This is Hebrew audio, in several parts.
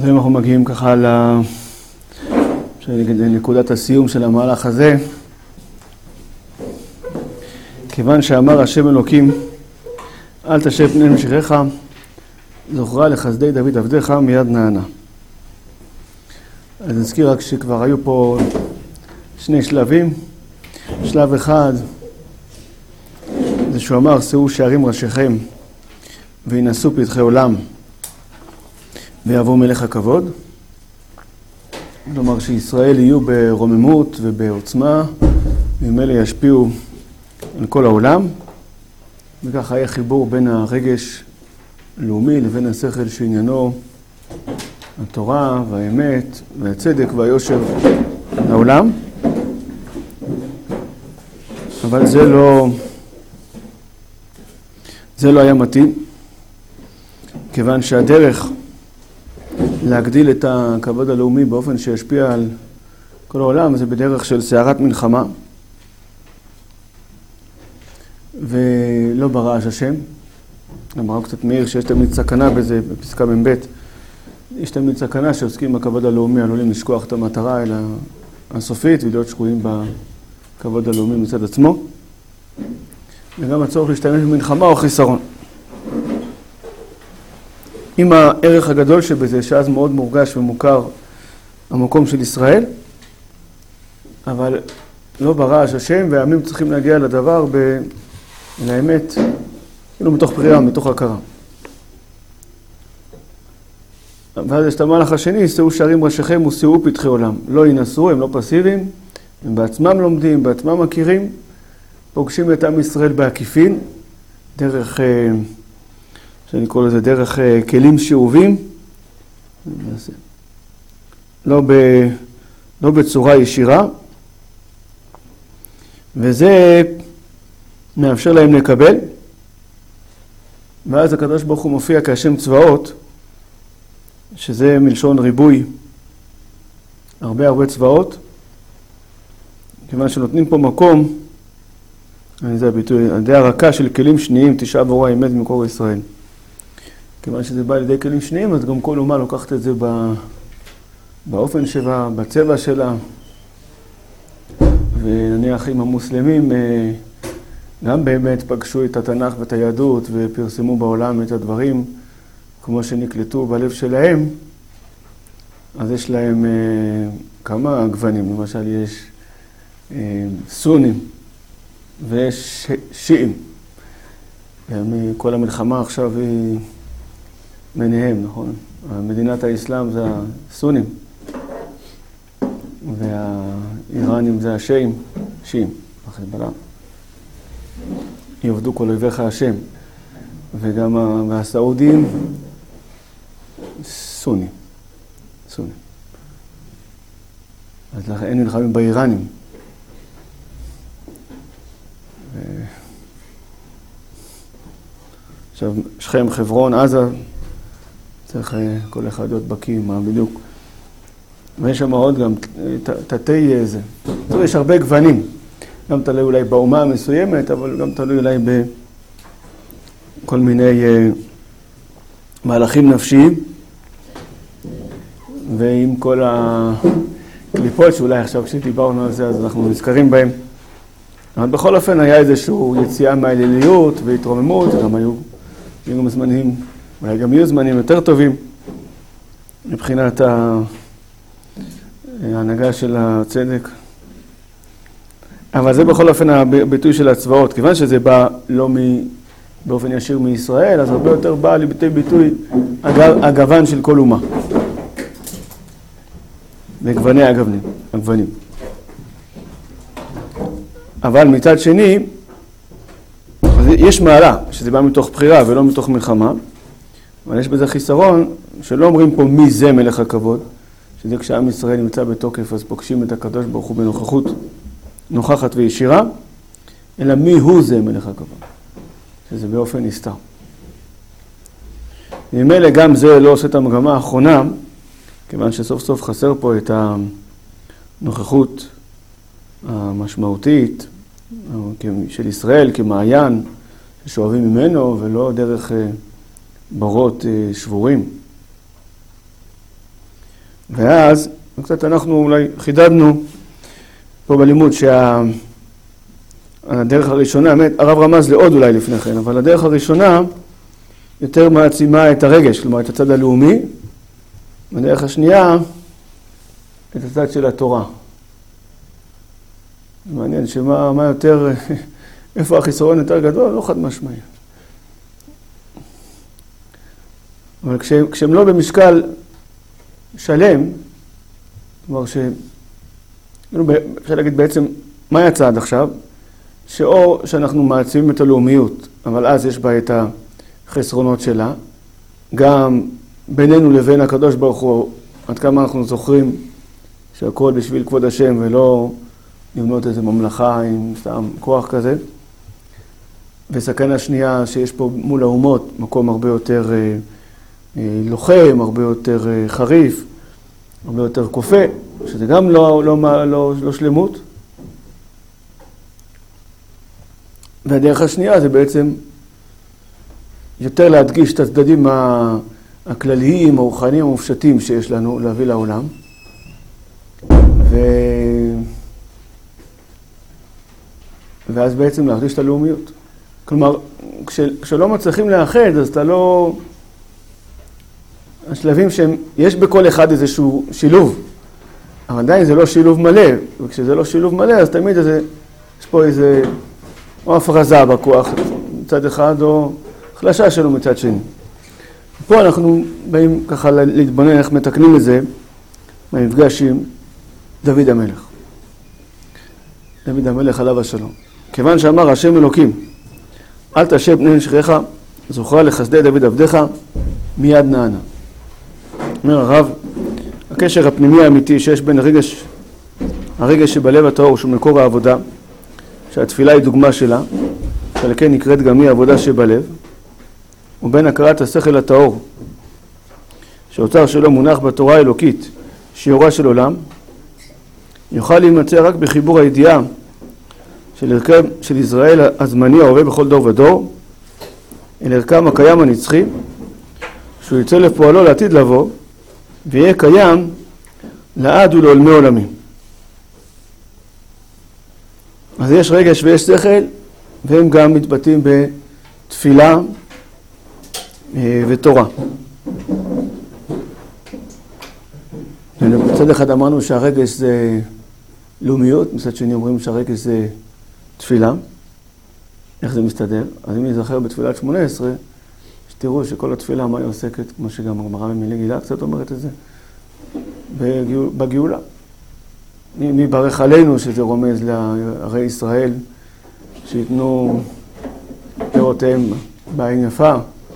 והיום אנחנו מגיעים ככה לנקודת הסיום של המהלך הזה. כיוון שאמר השם אלוקים, אל תשב פני משיחך, זוכרה לחסדי דוד עבדיך מיד נענה. אז נזכיר רק שכבר היו פה שני שלבים. שלב אחד זה שהוא אמר, שאו שערים ראשיכם וינשאו פתחי עולם ויבוא מלך הכבוד. כלומר שישראל יהיו ברוממות ובעוצמה, וממילא ישפיעו על כל העולם, וככה היה חיבור בין הרגש לאומי לבין השכל שעניינו התורה והאמת והצדק והיושר לעולם. אבל זה לא היה מתאים, כיוון שהדרך להגדיל את הכבוד הלאומי באופן שישפיע על כל העולם זה בדרך של סערת מלחמה ולא ברעש השם. אמרה קצת מאיר שיש תמיד סכנה בזה, בפסקה מ"ב, יש תמיד סכנה שעוסקים בכבוד הלאומי עלולים לשכוח את המטרה אלא הסופית ולהיות שקועים בכבוד הלאומי מצד עצמו, וגם הצורך להשתמש במלחמה או חיסרון. עם הערך הגדול שבזה, שאז מאוד מורגש ומוכר המקום של ישראל, אבל לא ברעש השם, והעמים צריכים להגיע לדבר לאמת, כאילו מתוך בריאה, מתוך הכרה. ואז יש את המהלך השני, שאו שערים ראשיכם ושאו פתחי עולם. לא ינסו, הם לא פסיביים, הם בעצמם לומדים, בעצמם מכירים, פוגשים את עם ישראל בעקיפין, דרך, שאני קורא לזה דרך כלים שאובים, לא בצורה ישירה, וזה מאפשר להם לקבל, ואז הקדוש ברוך הוא מופיע כשם צבאות, שזה מלשון ריבוי, הרבה צבאות, כיוון שנותנים פה מקום, זה הביטוי, על ידי הרקה של כלים שניים תשעה בורא האמת במקור ישראל. כיוון שזה בא על ידי כלים שניים, אז גם כל אומה לוקחת את זה באופן שלה, בצבע שלה, ונניח אם המוסלמים גם באמת פגשו את התנ"ך ואת היהדות ופרסמו בעולם את הדברים כמו שנקלטו בלב שלהם, אז יש להם כמה גוונים. למשל יש סונים ויש שיעים. כל המלחמה עכשיו היא ביניהם, נכון? מדינת האסלאם זה הסונים והאיראנים זה השיעים, שיעים, החיזבאללה. יעבדו כל אויביך השם. וגם הסעודים סונים. אז לכן אין נלחמים באיראנים. עכשיו, שכם, חברון, עזה, צריך כל אחד להיות בקיא, מה בדיוק. ויש שם עוד גם תתי זה. יש הרבה גוונים. גם תלוי אולי באומה המסוימת, אבל גם תלוי אולי בכל מיני מהלכים נפשיים. ועם כל הקליפות שאולי עכשיו כשדיברנו על זה, אז אנחנו נזכרים בהם. אבל בכל אופן היה איזשהו יציאה מהאליליות והתרוממות, גם היו זמנים, אולי גם יהיו זמנים יותר טובים מבחינת ההנהגה של הצדק. אבל זה בכל אופן הביטוי של הצבאות. כיוון שזה בא לא באופן ישיר מישראל, אז הרבה יותר בא לביטוי ביטוי הגוון של כל אומה. וגווני הגוונים. אבל מצד שני, יש מעלה, שזה בא מתוך בחירה ולא מתוך מלחמה, אבל יש בזה חיסרון, שלא אומרים פה מי זה מלך הכבוד, שזה כשעם ישראל נמצא בתוקף, אז פוגשים את הקדוש ברוך הוא בנוכחות נוכחת וישירה, אלא מי הוא זה מלך הכבוד, שזה באופן נסתר. ממילא גם זה לא עושה את המגמה האחרונה, כיוון שסוף סוף חסר פה את הנוכחות המשמעותית של ישראל כמעיין ששואבים ממנו ולא דרך ברות שבורים. ואז קצת אנחנו אולי חידדנו פה בלימוד שהדרך הראשונה, הרב רמז לעוד אולי לפני כן, אבל הדרך הראשונה יותר מעצימה את הרגש, כלומר את הצד הלאומי, והדרך השנייה את הצד של התורה. מעניין שמה יותר, איפה החיסרון יותר גדול, לא חד משמעי. אבל כשהם לא במשקל שלם, כלומר אפשר להגיד בעצם, מה יצא עד עכשיו? שאו שאנחנו מעצימים את הלאומיות, אבל אז יש בה את החסרונות שלה, גם בינינו לבין הקדוש ברוך הוא, עד כמה אנחנו זוכרים שהכל בשביל כבוד השם ולא לבנות איזו ממלכה עם סתם כוח כזה. וסכנה שנייה שיש פה מול האומות מקום הרבה יותר לוחם, הרבה יותר חריף, הרבה יותר כופה, שזה גם לא שלמות. והדרך השנייה זה בעצם יותר להדגיש את הצדדים הכלליים, הרוחניים, המופשטים שיש לנו להביא לעולם. ואז בעצם להחליש את הלאומיות. כלומר, כשלא מצליחים לאחד, אז אתה לא... השלבים יש בכל אחד איזשהו שילוב, אבל עדיין זה לא שילוב מלא, וכשזה לא שילוב מלא, אז תמיד יש פה איזה... או הפרזה בכוח מצד אחד, או החלשה שלו מצד שני. פה אנחנו באים ככה להתבונן איך מתקנים את זה, במפגש עם דוד המלך. דוד המלך עליו השלום. כיוון שאמר השם אלוקים, אל תשב פני נשכיך, זוכרה לחסדי דוד עבדך, מיד נענה. אומר הרב, הקשר הפנימי האמיתי שיש בין הרגש שבלב הטהור, שהוא מקור העבודה, שהתפילה היא דוגמה שלה, שעל כן נקראת גם היא עבודה שבלב, ובין הכרת השכל הטהור, שהאוצר שלו מונח בתורה האלוקית, שהיא אורה של עולם, יוכל להימצא רק בחיבור הידיעה של ערכם של ישראל הזמני ההווה בכל דור ודור, אל ערכם הקיים הנצחי, שהוא יצא לפועלו לעתיד לבוא, ויהיה קיים לעד ולעולמי עולמים. אז יש רגש ויש שכל, והם גם מתבטאים בתפילה ותורה. מצד אחד אמרנו שהרגש זה לאומיות, מצד שני אומרים שהרגש זה תפילה. איך זה מסתדר? אז אם נזכר בתפילת 18, שתראו שכל התפילה מה היא עוסקת, כמו שגם הגמרא במילי גילה קצת אומרת את זה, בגאולה. מי ברך עלינו, שזה רומז לערי ישראל, שיתנו פירותיהם בעין יפה,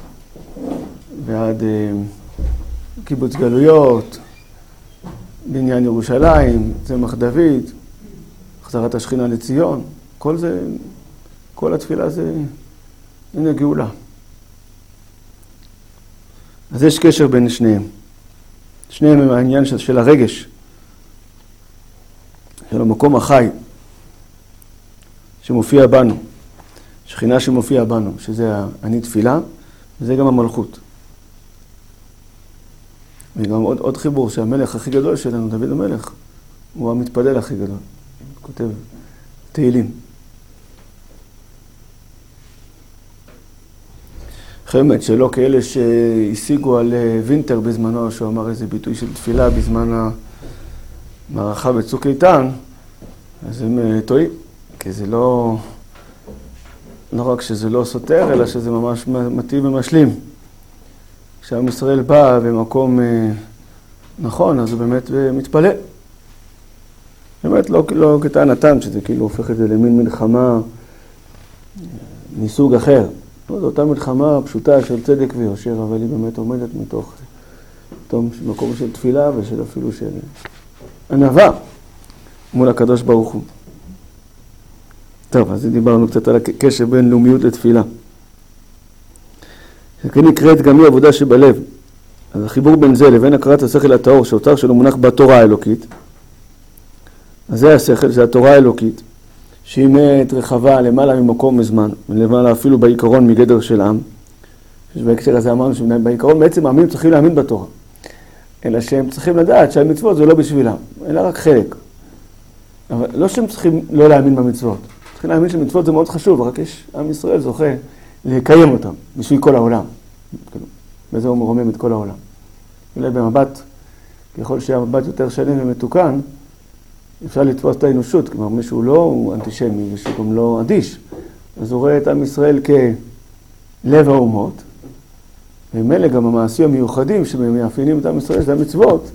ועד קיבוץ גלויות, בניין ירושלים, צמח דוד, החזרת השכינה לציון, כל זה, כל התפילה זה הנה גאולה. אז יש קשר בין שניהם. שניהם הם העניין של הרגש, של המקום החי, שמופיע בנו, שכינה שמופיע בנו, שזה אני תפילה, וזה גם המלכות. וגם עוד חיבור שהמלך הכי גדול שלנו, דוד המלך, הוא המתפלל הכי גדול. כותב תהילים. חמת שלא כאלה שהשיגו על וינטר בזמנו, שהוא אמר איזה ביטוי של תפילה בזמן המערכה בצוק איתן, אז הם טועים, כי זה לא רק שזה לא סותר, אלא שזה ממש מתאים ומשלים. כשעם ישראל בא במקום נכון, אז הוא באמת מתפלל. באמת לא כטענתם, שזה כאילו הופך את זה למין מלחמה מסוג אחר. זו אותה מלחמה פשוטה של צדק ויושר, אבל היא באמת עומדת מתוך מקום של תפילה ושל אפילו של ענווה מול הקדוש ברוך הוא. טוב, אז דיברנו קצת על הקשר בין לאומיות לתפילה. שכן נקראת גם היא עבודה שבלב. אז החיבור בין זה לבין הכרת השכל הטהור, שהאוצר שלו מונח בתורה האלוקית, אז זה השכל, זה התורה האלוקית, שהיא מת רחבה למעלה ממקום וזמן, ולמעלה אפילו בעיקרון מגדר של עם. שבהקשר הזה אמרנו שבעיקרון בעצם מאמינים צריכים להאמין בתורה. אלא שהם צריכים לדעת שהמצוות זה לא בשבילם, אלא רק חלק. אבל לא שהם צריכים לא להאמין במצוות. צריכים להאמין שמצוות זה מאוד חשוב, רק יש, עם ישראל זוכה לקיים אותם בשביל כל העולם. בזה הוא מרומם את כל העולם. אולי במבט, ככל שהמבט יותר שלם ומתוקן, אפשר לתפוס את האנושות, כלומר מישהו לא הוא אנטישמי, מישהו גם לא אדיש. אז הוא רואה את עם ישראל כלב האומות, ומילא גם המעשים המיוחדים שמאפיינים את עם ישראל, שזה המצוות,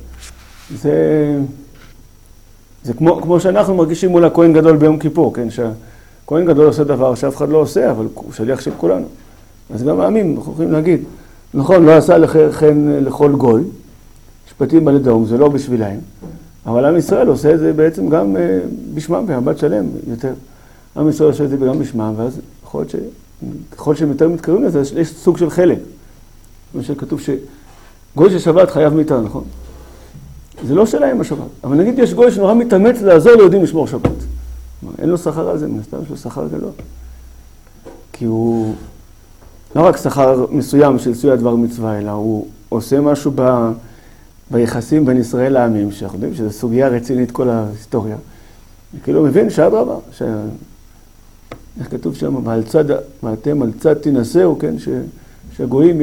זה כמו שאנחנו מרגישים מול הכהן גדול ביום כיפור, כן? שהכהן גדול עושה דבר שאף אחד לא עושה, אבל הוא שליח של כולנו. אז גם העמים, אנחנו יכולים להגיד, נכון, לא עשה לכן לכל גוי, משפטים על ידום, זה לא בשבילהם, אבל עם ישראל עושה את זה בעצם גם בשמם, במבט שלם יותר. עם ישראל עושה את זה גם בשמם, ואז ככל שהם יותר מתקרבים לזה, יש סוג של חלק. כמו שכתוב שגוי של שבת חייב מיתה, נכון? זה לא שלהם השבת, אבל נגיד יש גוי שנורא מתאמץ לעזור ליהודים לשמור שבת. אין לו שכר על זה, מן הסתם יש לו שכר גדול. כי הוא לא רק שכר מסוים של עשוי הדבר מצווה, אלא הוא עושה משהו ביחסים בין ישראל לעמים, שאנחנו יודעים שזו סוגיה רצינית כל ההיסטוריה. כאילו הוא מבין שאדרבה, איך כתוב שם, ואתם על צד תנסהו, כן, שהגויים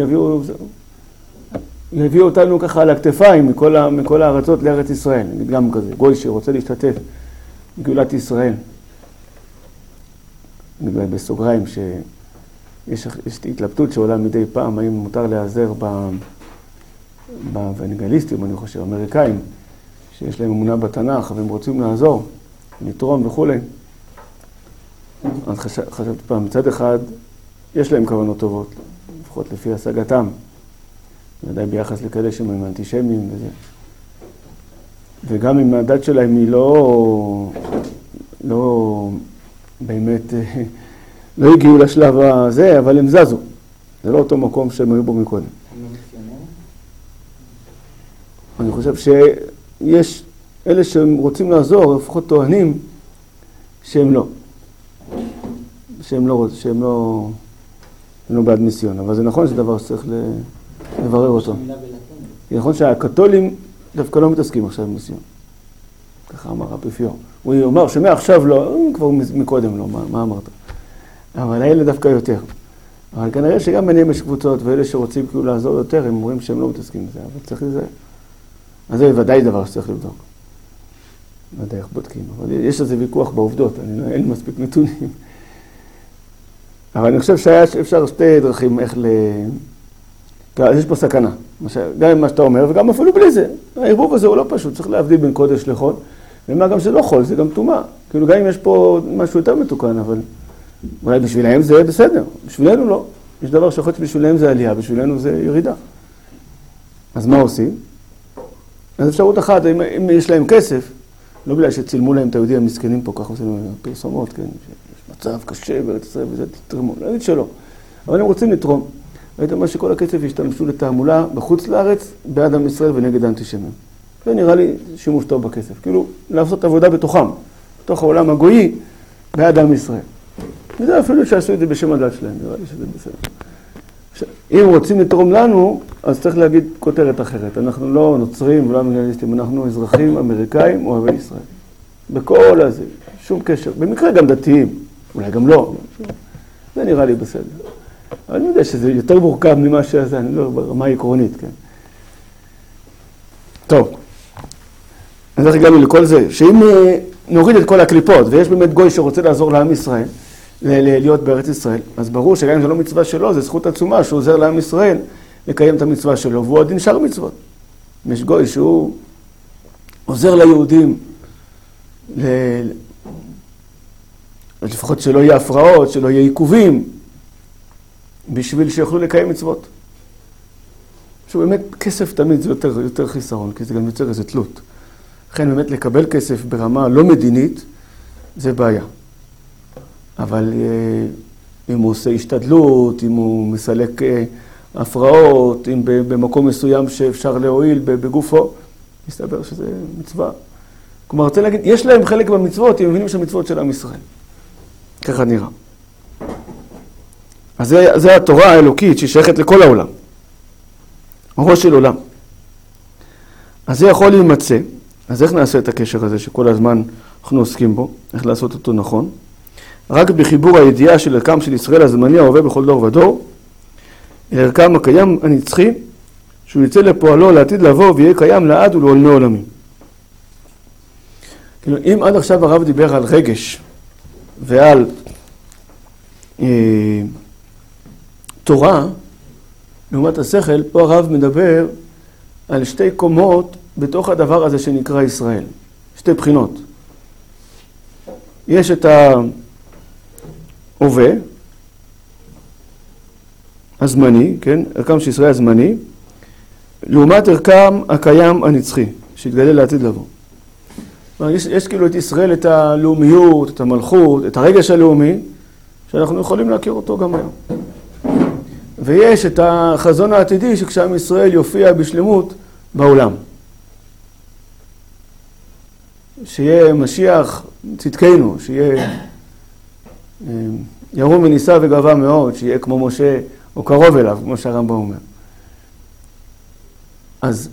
יביאו אותנו ככה על הכתפיים מכל הארצות לארץ ישראל. נגיד גם כזה, גוי שרוצה להשתתף בגאולת ישראל. נגיד בסוגריים שיש התלבטות שעולה מדי פעם, האם מותר להיעזר באוונגליסטים, אני חושב, אמריקאים, שיש להם אמונה בתנ"ך והם רוצים לעזור, לתרום וכו'. אז חשבתי פעם, מצד אחד, יש להם כוונות טובות, לפחות לפי השגתם, ודאי ביחס לכאלה שהם אנטישמיים וזה. וגם אם הדת שלהם היא לא באמת, לא הגיעו לשלב הזה, אבל הם זזו. זה לא אותו מקום שהם היו בו מקודם. אני חושב שיש אלה שהם רוצים לעזור, לפחות טוענים שהם לא. שהם לא בעד מיסיון, אבל זה נכון שזה דבר שצריך לברר אותו. זה נכון שהקתולים דווקא לא מתעסקים עכשיו במיסיון. ככה אמר רבי פיור. הוא אומר שמעכשיו לא, כבר מקודם לא, מה אמרת? אבל האלה דווקא יותר. אבל כנראה שגם ביניהם יש קבוצות, ואלה שרוצים כאילו לעזור יותר, הם אומרים שהם לא מתעסקים בזה, אבל צריך לזה. אז זה ודאי דבר שצריך לבדוק. ודאי איך בודקים. אבל יש איזה ויכוח בעובדות, אין מספיק נתונים. אבל אני חושב שאפשר שתי דרכים איך יש פה סכנה. גם עם מה שאתה אומר, וגם אפילו בלי זה. הערבוב הזה הוא לא פשוט, צריך להבדיל בין קודש לחול. ומה גם שזה לא חול, זה גם טומאה. כאילו גם אם יש פה משהו יותר מתוקן, אבל אולי בשבילהם זה בסדר. בשבילנו לא. יש דבר שיכול להיות שבשבילהם זה עלייה, בשבילנו זה ירידה. אז מה עושים? אז אפשרות אחת, אם יש להם כסף, לא בגלל שצילמו להם את היהודים המסכנים פה, ככה עושים פרסומות, כן? יש מצב קשה בארץ ישראל וזה תתרמו. לא אגיד שלא. אבל הם רוצים לתרום. ראיתם מה שכל הכסף ישתמשו לתעמולה בחוץ לארץ, בעד עם ישראל ונגד האנטישמים. זה נראה לי שימוש טוב בכסף. כאילו, לעשות עבודה בתוכם, בתוך העולם הגויי, בעד עם ישראל. וזה אפילו שעשו את זה בשם הדת שלהם, נראה לי שזה בסדר. אם רוצים לתרום לנו, אז צריך להגיד כותרת אחרת. אנחנו לא נוצרים ולא אוונגליסטים, אנחנו אזרחים אמריקאים אוהבי ישראל. בכל הזה, שום קשר. במקרה גם דתיים, אולי גם לא. זה נראה לי בסדר. אבל אני יודע שזה יותר מורכב ממה שזה, אני לא ברמה עקרונית, כן. טוב. אז איך הגענו לכל זה? שאם נוריד את כל הקליפות, ויש באמת גוי שרוצה לעזור לעם ישראל, להיות בארץ ישראל, אז ברור שגם אם זה לא מצווה שלו, זה זכות עצומה שהוא עוזר לעם ישראל לקיים את המצווה שלו, והוא עדין שאר מצוות. יש גוי שהוא עוזר ליהודים, לפחות שלא יהיה הפרעות, שלא יהיה עיכובים, בשביל שיוכלו לקיים מצוות. שהוא באמת, כסף תמיד זה יותר חיסרון, כי זה גם יוצר איזו תלות. לכן באמת לקבל כסף ברמה לא מדינית, זה בעיה. אבל אם הוא עושה השתדלות, אם הוא מסלק הפרעות, אם במקום מסוים שאפשר להועיל בגופו, מסתבר שזה מצווה. כלומר, רוצה להגיד, יש להם חלק במצוות, הם מבינים שהמצוות של עם ישראל. ככה נראה. אז זה התורה האלוקית שהיא שייכת לכל העולם. הראש של עולם. אז זה יכול להימצא. אז איך נעשה את הקשר הזה שכל הזמן אנחנו עוסקים בו? איך לעשות אותו נכון? רק בחיבור הידיעה של ערכם של ישראל הזמני ההווה בכל דור ודור, ערכם הקיים הנצחי, שהוא יצא לפועלו לעתיד לבוא ויהיה קיים לעד ולעולמי עולמים. כאילו, אם עד עכשיו הרב דיבר על רגש ועל תורה, לעומת השכל, פה הרב מדבר על שתי קומות בתוך הדבר הזה שנקרא ישראל. שתי בחינות. יש את ההווה, הזמני, כן? ערכם של ישראל הזמני, לעומת ערכם הקיים הנצחי, שהתגלה לעתיד לבוא. יש כאילו את ישראל, את הלאומיות, את המלכות, את הרגש הלאומי, שאנחנו יכולים להכיר אותו גם היום. ויש את החזון העתידי שכשעם ישראל יופיע בשלמות בעולם. שיהיה משיח צדקנו, שיהיה ירום ונישא וגאווה מאוד, שיהיה כמו משה או קרוב אליו, כמו שהרמב"ם אומר. אז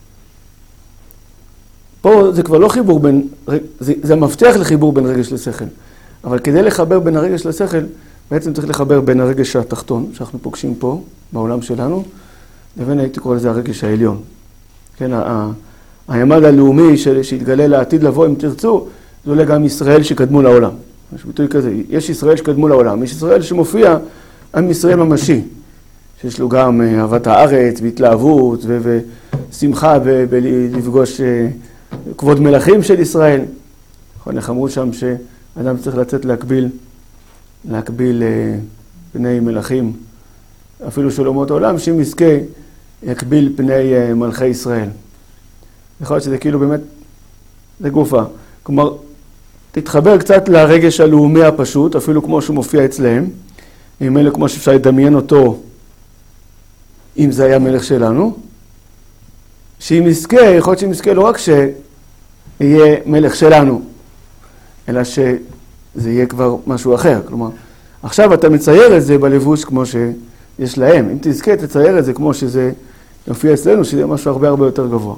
פה זה כבר לא חיבור בין, זה מפתח לחיבור בין רגש לשכל. אבל כדי לחבר בין הרגש לשכל, בעצם צריך לחבר בין הרגש התחתון, שאנחנו פוגשים פה, בעולם שלנו, לבין הייתי קורא לזה הרגש העליון. כן, הימד הלאומי שהתגלה לעתיד לבוא, אם תרצו, זה עולה גם ישראל שקדמו לעולם. יש ביטוי כזה, יש ישראל שקדמו לעולם, יש ישראל שמופיע עם ישראל ממשי, שיש לו גם אהבת הארץ והתלהבות ושמחה בלפגוש כבוד מלכים של ישראל. נכון, איך אמרו שם שאדם צריך לצאת להקביל פני מלכים, אפילו של אומות העולם, שאם יזכה יקביל פני מלכי ישראל. יכול להיות שזה כאילו באמת, זה גופה. כלומר, תתחבר קצת לרגש הלאומי הפשוט, אפילו כמו שהוא מופיע אצלהם, עם אלה כמו שאפשר לדמיין אותו, אם זה היה מלך שלנו, שאם יזכה, יכול להיות שאם יזכה לא רק שיהיה מלך שלנו, אלא שזה יהיה כבר משהו אחר. כלומר, עכשיו אתה מצייר את זה בלבוש כמו שיש להם. אם תזכה, תצייר את זה כמו שזה יופיע אצלנו, שזה יהיה משהו הרבה הרבה יותר גבוה.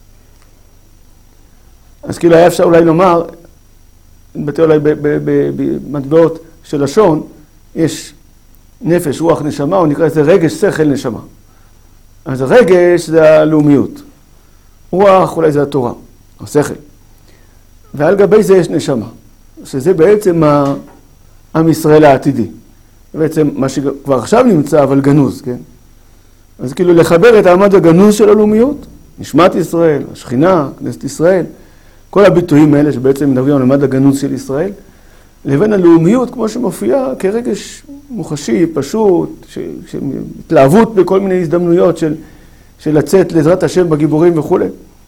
אז כאילו היה אפשר אולי לומר, נתבטא אולי במטבעות של לשון, יש נפש, רוח, נשמה, הוא נקרא לזה רגש, שכל, נשמה. אז הרגש זה הלאומיות. רוח אולי זה התורה, השכל. ועל גבי זה יש נשמה, שזה בעצם עם ישראל העתידי. בעצם מה שכבר עכשיו נמצא, אבל גנוז, כן? אז כאילו לחבר את העמד הגנוז של הלאומיות, נשמת ישראל, השכינה, כנסת ישראל, כל הביטויים האלה שבעצם מדברים על עמד הגנוז של ישראל, לבין הלאומיות כמו שמופיעה כרגש מוחשי, פשוט, התלהבות בכל מיני הזדמנויות של לצאת לעזרת השם בגיבורים וכו'.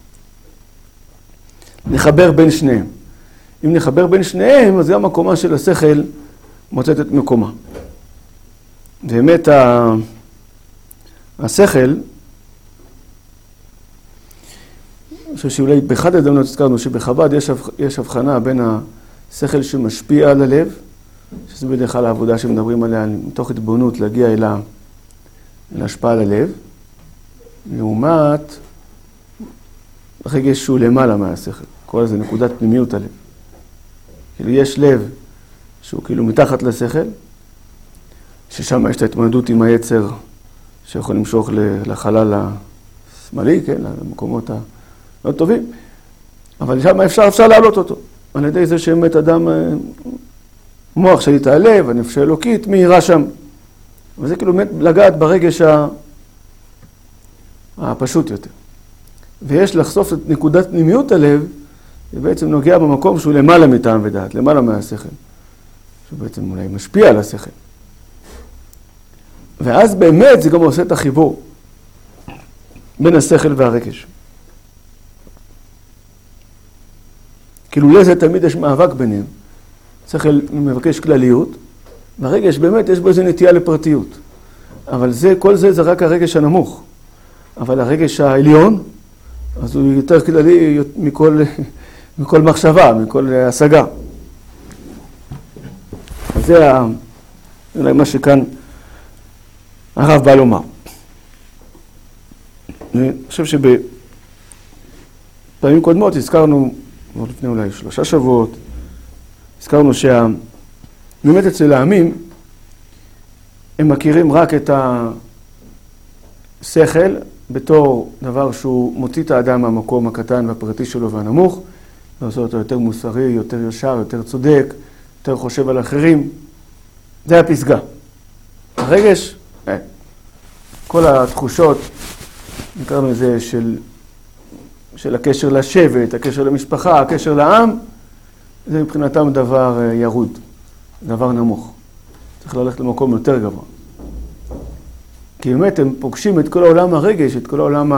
נחבר בין שניהם. אם נחבר בין שניהם, אז גם הקומה של השכל מוצאת את מקומה. באמת השכל, אני חושב שאולי באחד ההזדמנויות הזכרנו שבחב"ד יש הבחנה בין השכל שמשפיע על הלב, שזה בדרך כלל העבודה שמדברים עליה, מתוך התבוננות להגיע אל ההשפעה על הלב, לעומת רגש שהוא למעלה מהשכל, כל זה נקודת פנימיות הלב. כאילו יש לב שהוא כאילו מתחת לשכל, ששם יש את ההתמודדות עם היצר שיכול למשוך לחלל השמאלי, כן, למקומות הלא טובים, אבל שם אפשר להעלות אותו, על ידי זה שבאמת אדם, מוח שלי את הלב, הנפש האלוקית, מהירה שם. וזה כאילו באמת לגעת ברגש הפשוט יותר. ויש לחשוף את נקודת פנימיות הלב, זה בעצם נוגע במקום שהוא למעלה מטעם ודעת, למעלה מהשכל. שהוא בעצם אולי משפיע על השכל. ואז באמת זה גם עושה את החיבור בין השכל והרגש. כאילו לזה תמיד יש מאבק ביניהם. שכל מבקש כלליות, והרגש באמת יש בו איזו נטייה לפרטיות. אבל כל זה רק הרגש הנמוך. אבל הרגש העליון, אז הוא יותר כללי מכל מחשבה, מכל השגה. אז זה אולי מה שכאן הרב בא לומר. אני חושב פעמים קודמות הזכרנו, לפני אולי 3 שבועות, הזכרנו באמת אצל העמים, הם מכירים רק את השכל בתור דבר שהוא מוציא את האדם מהמקום הקטן והפרטי שלו והנמוך, ועושה אותו יותר מוסרי, יותר ישר, יותר צודק, יותר חושב על אחרים. זה הפסגה. הרגש, כל התחושות, נקראנו לזה של הקשר לשבט, הקשר למשפחה, הקשר לעם, זה מבחינתם דבר ירוד, דבר נמוך. צריך ללכת למקום יותר גבוה. כי באמת הם פוגשים את כל העולם הרגש, את כל העולם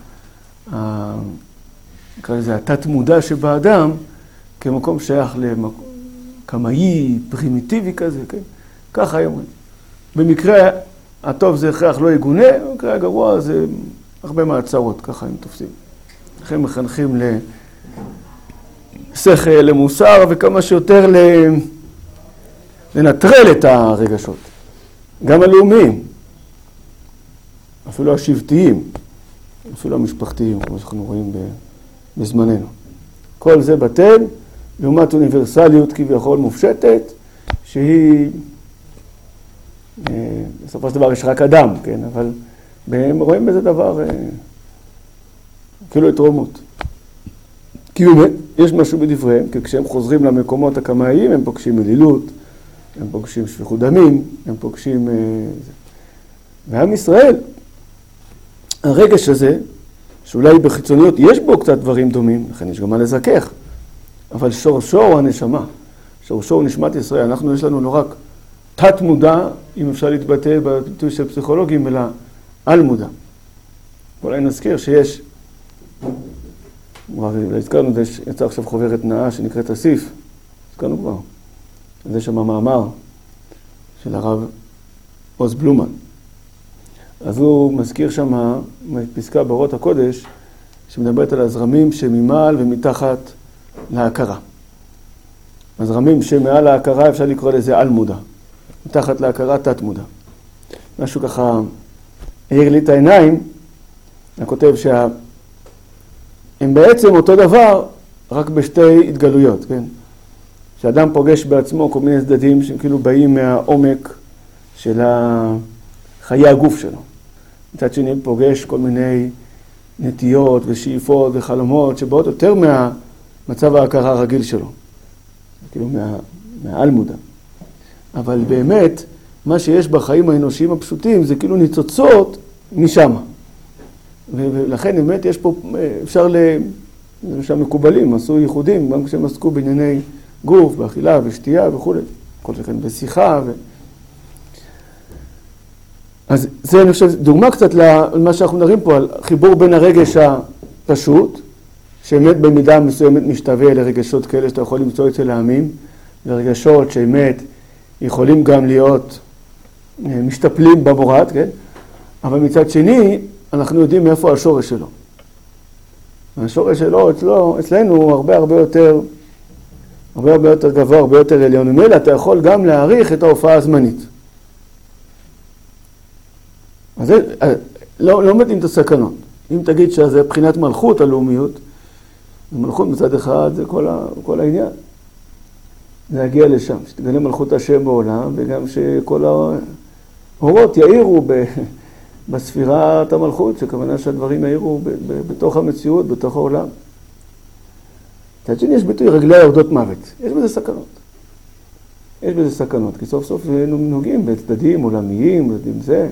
נקרא לזה התת מודע שבאדם, כמקום שייך לקמאי, פרימיטיבי כזה, כן? ככה הם אומרים. במקרה הטוב זה הכרח לא יגונה, במקרה הגרוע זה הרבה מעצרות, ככה הם תופסים. לכן מחנכים לשכל, למוסר, וכמה שיותר לנטרל את הרגשות. גם הלאומיים, אפילו השבטיים, אפילו המשפחתיים, כמו שאנחנו רואים בזמננו. כל זה בטל, לעומת אוניברסליות כביכול מופשטת, שהיא, בסופו של דבר יש רק אדם, כן? אבל הם רואים בזה דבר כאילו התרומות. כי באמת, יש משהו בדבריהם, כי כשהם חוזרים למקומות הקמאיים, הם פוגשים אלילות, הם פוגשים שפיכות דמים, הם פוגשים... ועם ישראל, הרגש הזה, שאולי בחיצוניות יש בו קצת דברים דומים, לכן יש גם מה לזכך, אבל שורשו הוא הנשמה, שורשו הוא נשמת ישראל. אנחנו יש לנו לא רק תת מודע, אם אפשר להתבטא בביטוי של פסיכולוגים, אלא על מודע. אולי נזכיר שיש, כבר הזכרנו, יצא עכשיו חוברת נאה שנקראת אסיף, הזכרנו כבר, זה שם המאמר של הרב עוז בלומן. אז הוא מזכיר שם פסקה באורות הקודש, שמדברת על הזרמים שממעל ומתחת להכרה. הזרמים שמעל ההכרה אפשר לקרוא לזה על מודע, מתחת להכרה תת מודע. משהו ככה העיר לי את העיניים, אני כותב הם בעצם אותו דבר, רק בשתי התגלויות, כן? שאדם פוגש בעצמו כל מיני צדדים שהם כאילו באים מהעומק של חיי הגוף שלו. מצד שני פוגש כל מיני נטיות ושאיפות וחלומות שבאות יותר מהמצב ההכרה הרגיל שלו. כאילו מהעל מודע. אבל באמת, מה שיש בחיים האנושיים הפשוטים זה כאילו ניצוצות משם. ולכן באמת יש פה, אפשר שם מקובלים, עשו ייחודים, גם כשהם עסקו בענייני גוף, באכילה ושתייה וכו'. כל זה כאן בשיחה אז זה אני חושב דוגמה קצת למה שאנחנו מדברים פה, על חיבור בין הרגש הפשוט, שבאמת במידה מסוימת משתווה לרגשות כאלה שאתה יכול למצוא אצל העמים, לרגשות שבאמת יכולים גם להיות משתפלים במורד, כן? אבל מצד שני, אנחנו יודעים מאיפה השורש שלו. השורש שלו, אצלנו הוא הרבה יותר גבוה, הרבה יותר עליון. ממילא אתה יכול גם להעריך את ההופעה הזמנית. אז זה, לא מתאים את הסכנות. אם תגיד שזה בחינת מלכות הלאומיות, מלכות מצד אחד זה כל העניין. להגיע לשם, שתגלה מלכות השם בעולם, וגם שכל האורות יאירו בספירת המלכות, שכוונה שהדברים יאירו בתוך המציאות, בתוך העולם. מצד שני יש ביטוי רגלי יורדות מוות. יש בזה סכנות. יש בזה סכנות, כי סוף סוף נוגעים בצדדים עולמיים, בצדדים זה.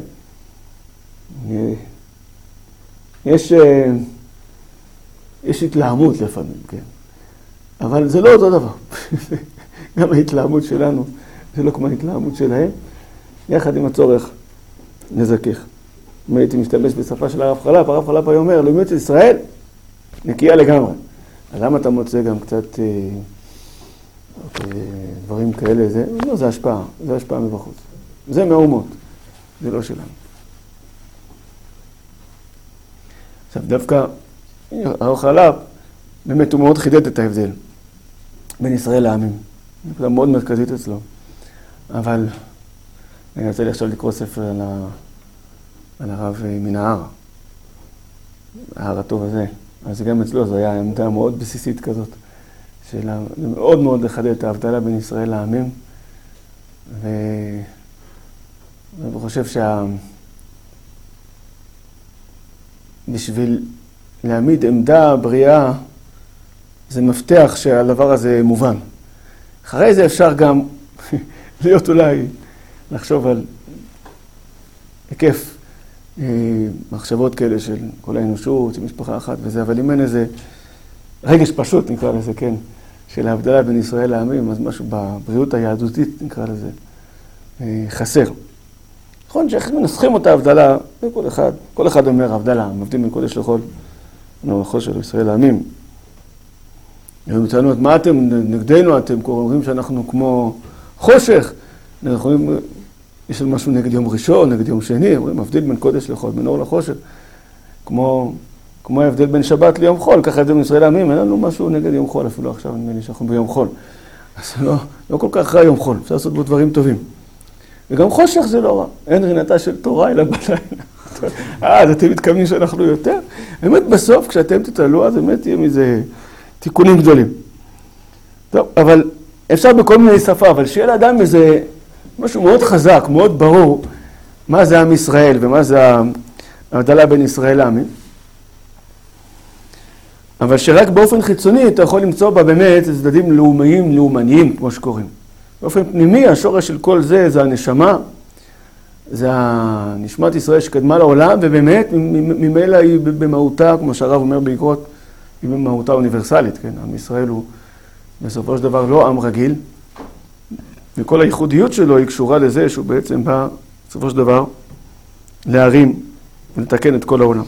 יש התלהמות לפעמים, כן. אבל זה לא אותו דבר. גם ההתלהמות שלנו, זה לא כמו ההתלהמות שלהם, יחד עם הצורך לזכך. אם הייתי משתמש בשפה של הרב חלפ, הרב חלפ היה אומר, לאומיות של ישראל, נקייה לגמרי. אז למה אתה מוצא גם קצת דברים כאלה? זה השפעה, זה השפעה מבחוץ. זה מהאומות, זה לא שלנו. עכשיו דווקא הרב חלפ, באמת הוא מאוד חידד את ההבדל בין ישראל לעמים. נקודה מאוד מרכזית אצלו. אבל אני רוצה לי עכשיו לקרוא ספר על הרב מן ההר. ההר הטוב הזה, אז גם אצלו זו הייתה עמדה מאוד בסיסית כזאת, מאוד מאוד לחדד את ההבדלה בין ישראל לעמים, ואני חושב בשביל להעמיד עמדה בריאה, זה מפתח שהדבר הזה מובן. אחרי זה אפשר גם להיות אולי לחשוב על היקף מחשבות כאלה של כל האנושות, של משפחה אחת וזה, אבל אם אין איזה רגש פשוט, נקרא לזה, כן, של ההבדלה בין ישראל לעמים, אז משהו בבריאות היהדותית, נקרא לזה, חסר. נכון שאיך מנסחים אותה הבדלה, כל אחד אומר הבדלה, מבדיל בין קודש לחול, לחול של ישראל לעמים. הם טענו, מה אתם נגדנו? אתם אומרים שאנחנו כמו חושך. יש לנו משהו נגד יום ראשון, נגד יום שני, אומרים, מבדיל בין קודש לחול, בין אור לחושך. כמו ההבדל בין שבת ליום חול, ככה ההבדל בין ישראל לעמים, אין לנו משהו נגד יום חול, אפילו עכשיו נדמה לי שאנחנו ביום חול. אז לא כל כך רע יום חול, אפשר לעשות בו דברים טובים. וגם חושך זה לא רע, אין רינתה של תורה אלא בלילה. אז אתם מתכוונים שאנחנו יותר? באמת בסוף, כשאתם תתעלו, אז באמת יהיה מזה תיקונים גדולים. טוב, אבל אפשר בכל מיני שפה, אבל שיהיה לאדם איזה משהו מאוד חזק, מאוד ברור, מה זה עם ישראל ומה זה ההבדלה בין ישראל לעמים. אבל שרק באופן חיצוני אתה יכול למצוא בה באמת צדדים לאומניים, כמו שקוראים. באופן פנימי, השורש של כל זה זה הנשמה, זה נשמת ישראל שקדמה לעולם, ובאמת ממילא היא במהותה, כמו שהרב אומר בעקבות, היא במהותה אוניברסלית, כן? עם ישראל הוא בסופו של דבר לא עם רגיל, וכל הייחודיות שלו היא קשורה לזה שהוא בעצם בא בסופו של דבר להרים ולתקן את כל העולם.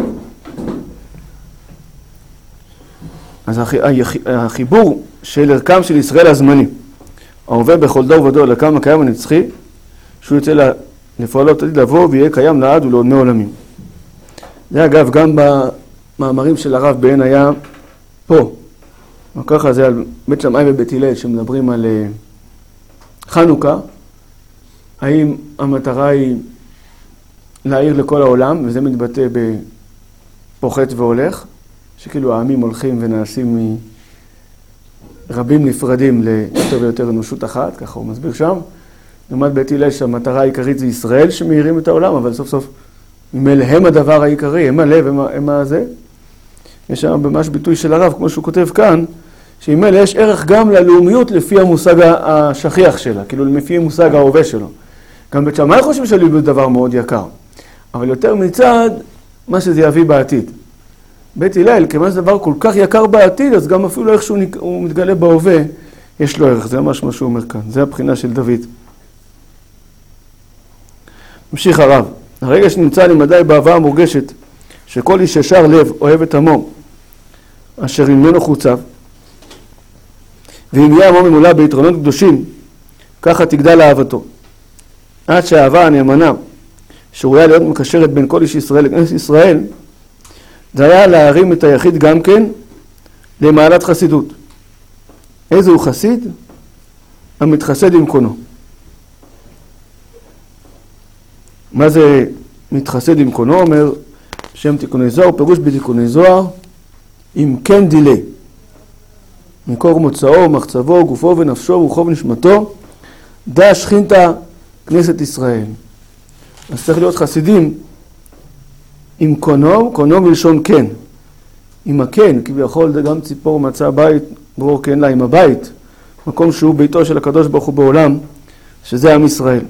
אז החיבור של ערכם של ישראל הזמני, העובר בכל דור ודור לערכם הקיים הנצחי, שהוא יוצא לפועלות עתיד לבוא ויהיה קיים לעד ולעולמי עולמים. זה אגב גם במאמרים של הרב בעין היה פה, ככה זה על בית שמאי ובית הלל שמדברים על חנוכה, האם המטרה היא להאיר לכל העולם, וזה מתבטא בפוחת והולך, שכאילו העמים הולכים ונעשים מרבים נפרדים ליותר ויותר אנושות אחת, ככה הוא מסביר שם. לעומת בית הלל שהמטרה העיקרית זה ישראל שמאירים את העולם, אבל סוף סוף ממילא הם הדבר העיקרי, הם הלב, הם הזה. יש שם ממש ביטוי של הרב, כמו שהוא כותב כאן, שממילא יש ערך גם ללאומיות לפי המושג השכיח שלה, כאילו לפי המושג ההווה שלו. גם בית שמאי חושבים שהלאומיות דבר מאוד יקר, אבל יותר מצד מה שזה יביא בעתיד. בית הלל, כיוון שזה דבר כל כך יקר בעתיד, אז גם אפילו איך שהוא מתגלה בהווה, יש לו ערך. זה ממש מה שהוא אומר כאן. זה הבחינה של דוד. ממשיך הרב. הרגע שנמצא למדי באהבה המורגשת, שכל איש ישר לב אוהב את עמו, אשר ממנו חוצב, ואם יהיה עמו ממולא ביתרונות קדושים, ככה תגדל אהבתו. עד שהאהבה הנאמנה, שראויה להיות מקשרת בין כל איש ישראל לכנסת ישראל, זה היה להרים את היחיד גם כן למעלת חסידות. איזה הוא חסיד? המתחסד עם קונו. מה זה מתחסד עם קונו? אומר שם תיקוני זוהר, פירוש בתיקוני זוהר, אם כן דילי. מקור מוצאו, מחצבו, גופו ונפשו, רוחו ונשמתו, דע שכינתה כנסת ישראל. אז צריך להיות חסידים עם קונו, קונו מלשון כן. עם הכן, כביכול זה גם ציפור מצא בית, ברור כן לה עם הבית, מקום שהוא ביתו של הקדוש ברוך הוא בעולם, שזה עם ישראל.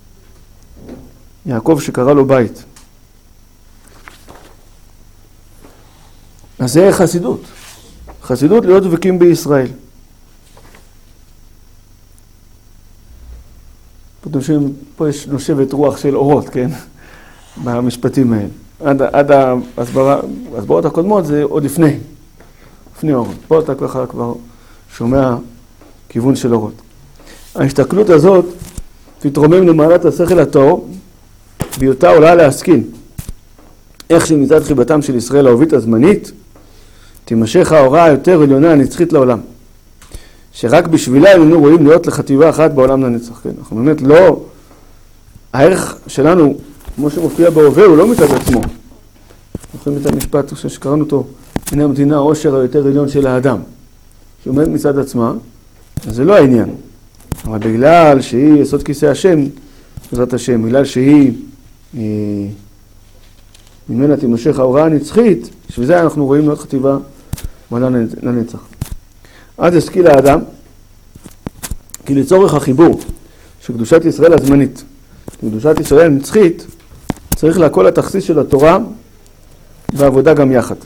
יעקב שקרא לו בית. אז זה חסידות. חסידות להיות דבקים בישראל. פה יש נושבת רוח של אורות, כן? במשפטים האלה. עד ההסברות הקודמות זה עוד לפני אורות. פה אתה ככה כבר שומע כיוון של אורות. ההסתכלות הזאת תתרומם למעלת השכל הטהור, בהיותה עולה להשכיל. איך שמצד חיבתם של ישראל האהובית הזמנית, תימשך ההוראה היותר עליונה הנצחית לעולם. שרק בשבילה היינו רואים להיות לחטיבה אחת בעולם לנצח. כן? אנחנו באמת לא... הערך שלנו, כמו שמופיע בהווה, הוא לא מצד עצמו. אנחנו רואים את המשפט שקראנו אותו הנה המדינה העושר היותר עליון של האדם, שעומד מצד עצמה, אז זה לא העניין. אבל בגלל שהיא יסוד כיסא השם, בעזרת השם, בגלל שהיא ממנה תימשך ההוראה הנצחית, בשביל זה אנחנו רואים עוד חטיבה מעלה לנצח. אז השכיל האדם, כי לצורך החיבור של קדושת ישראל הזמנית, קדושת ישראל הנצחית, צריך להכל התכסיס של התורה והעבודה גם יחד.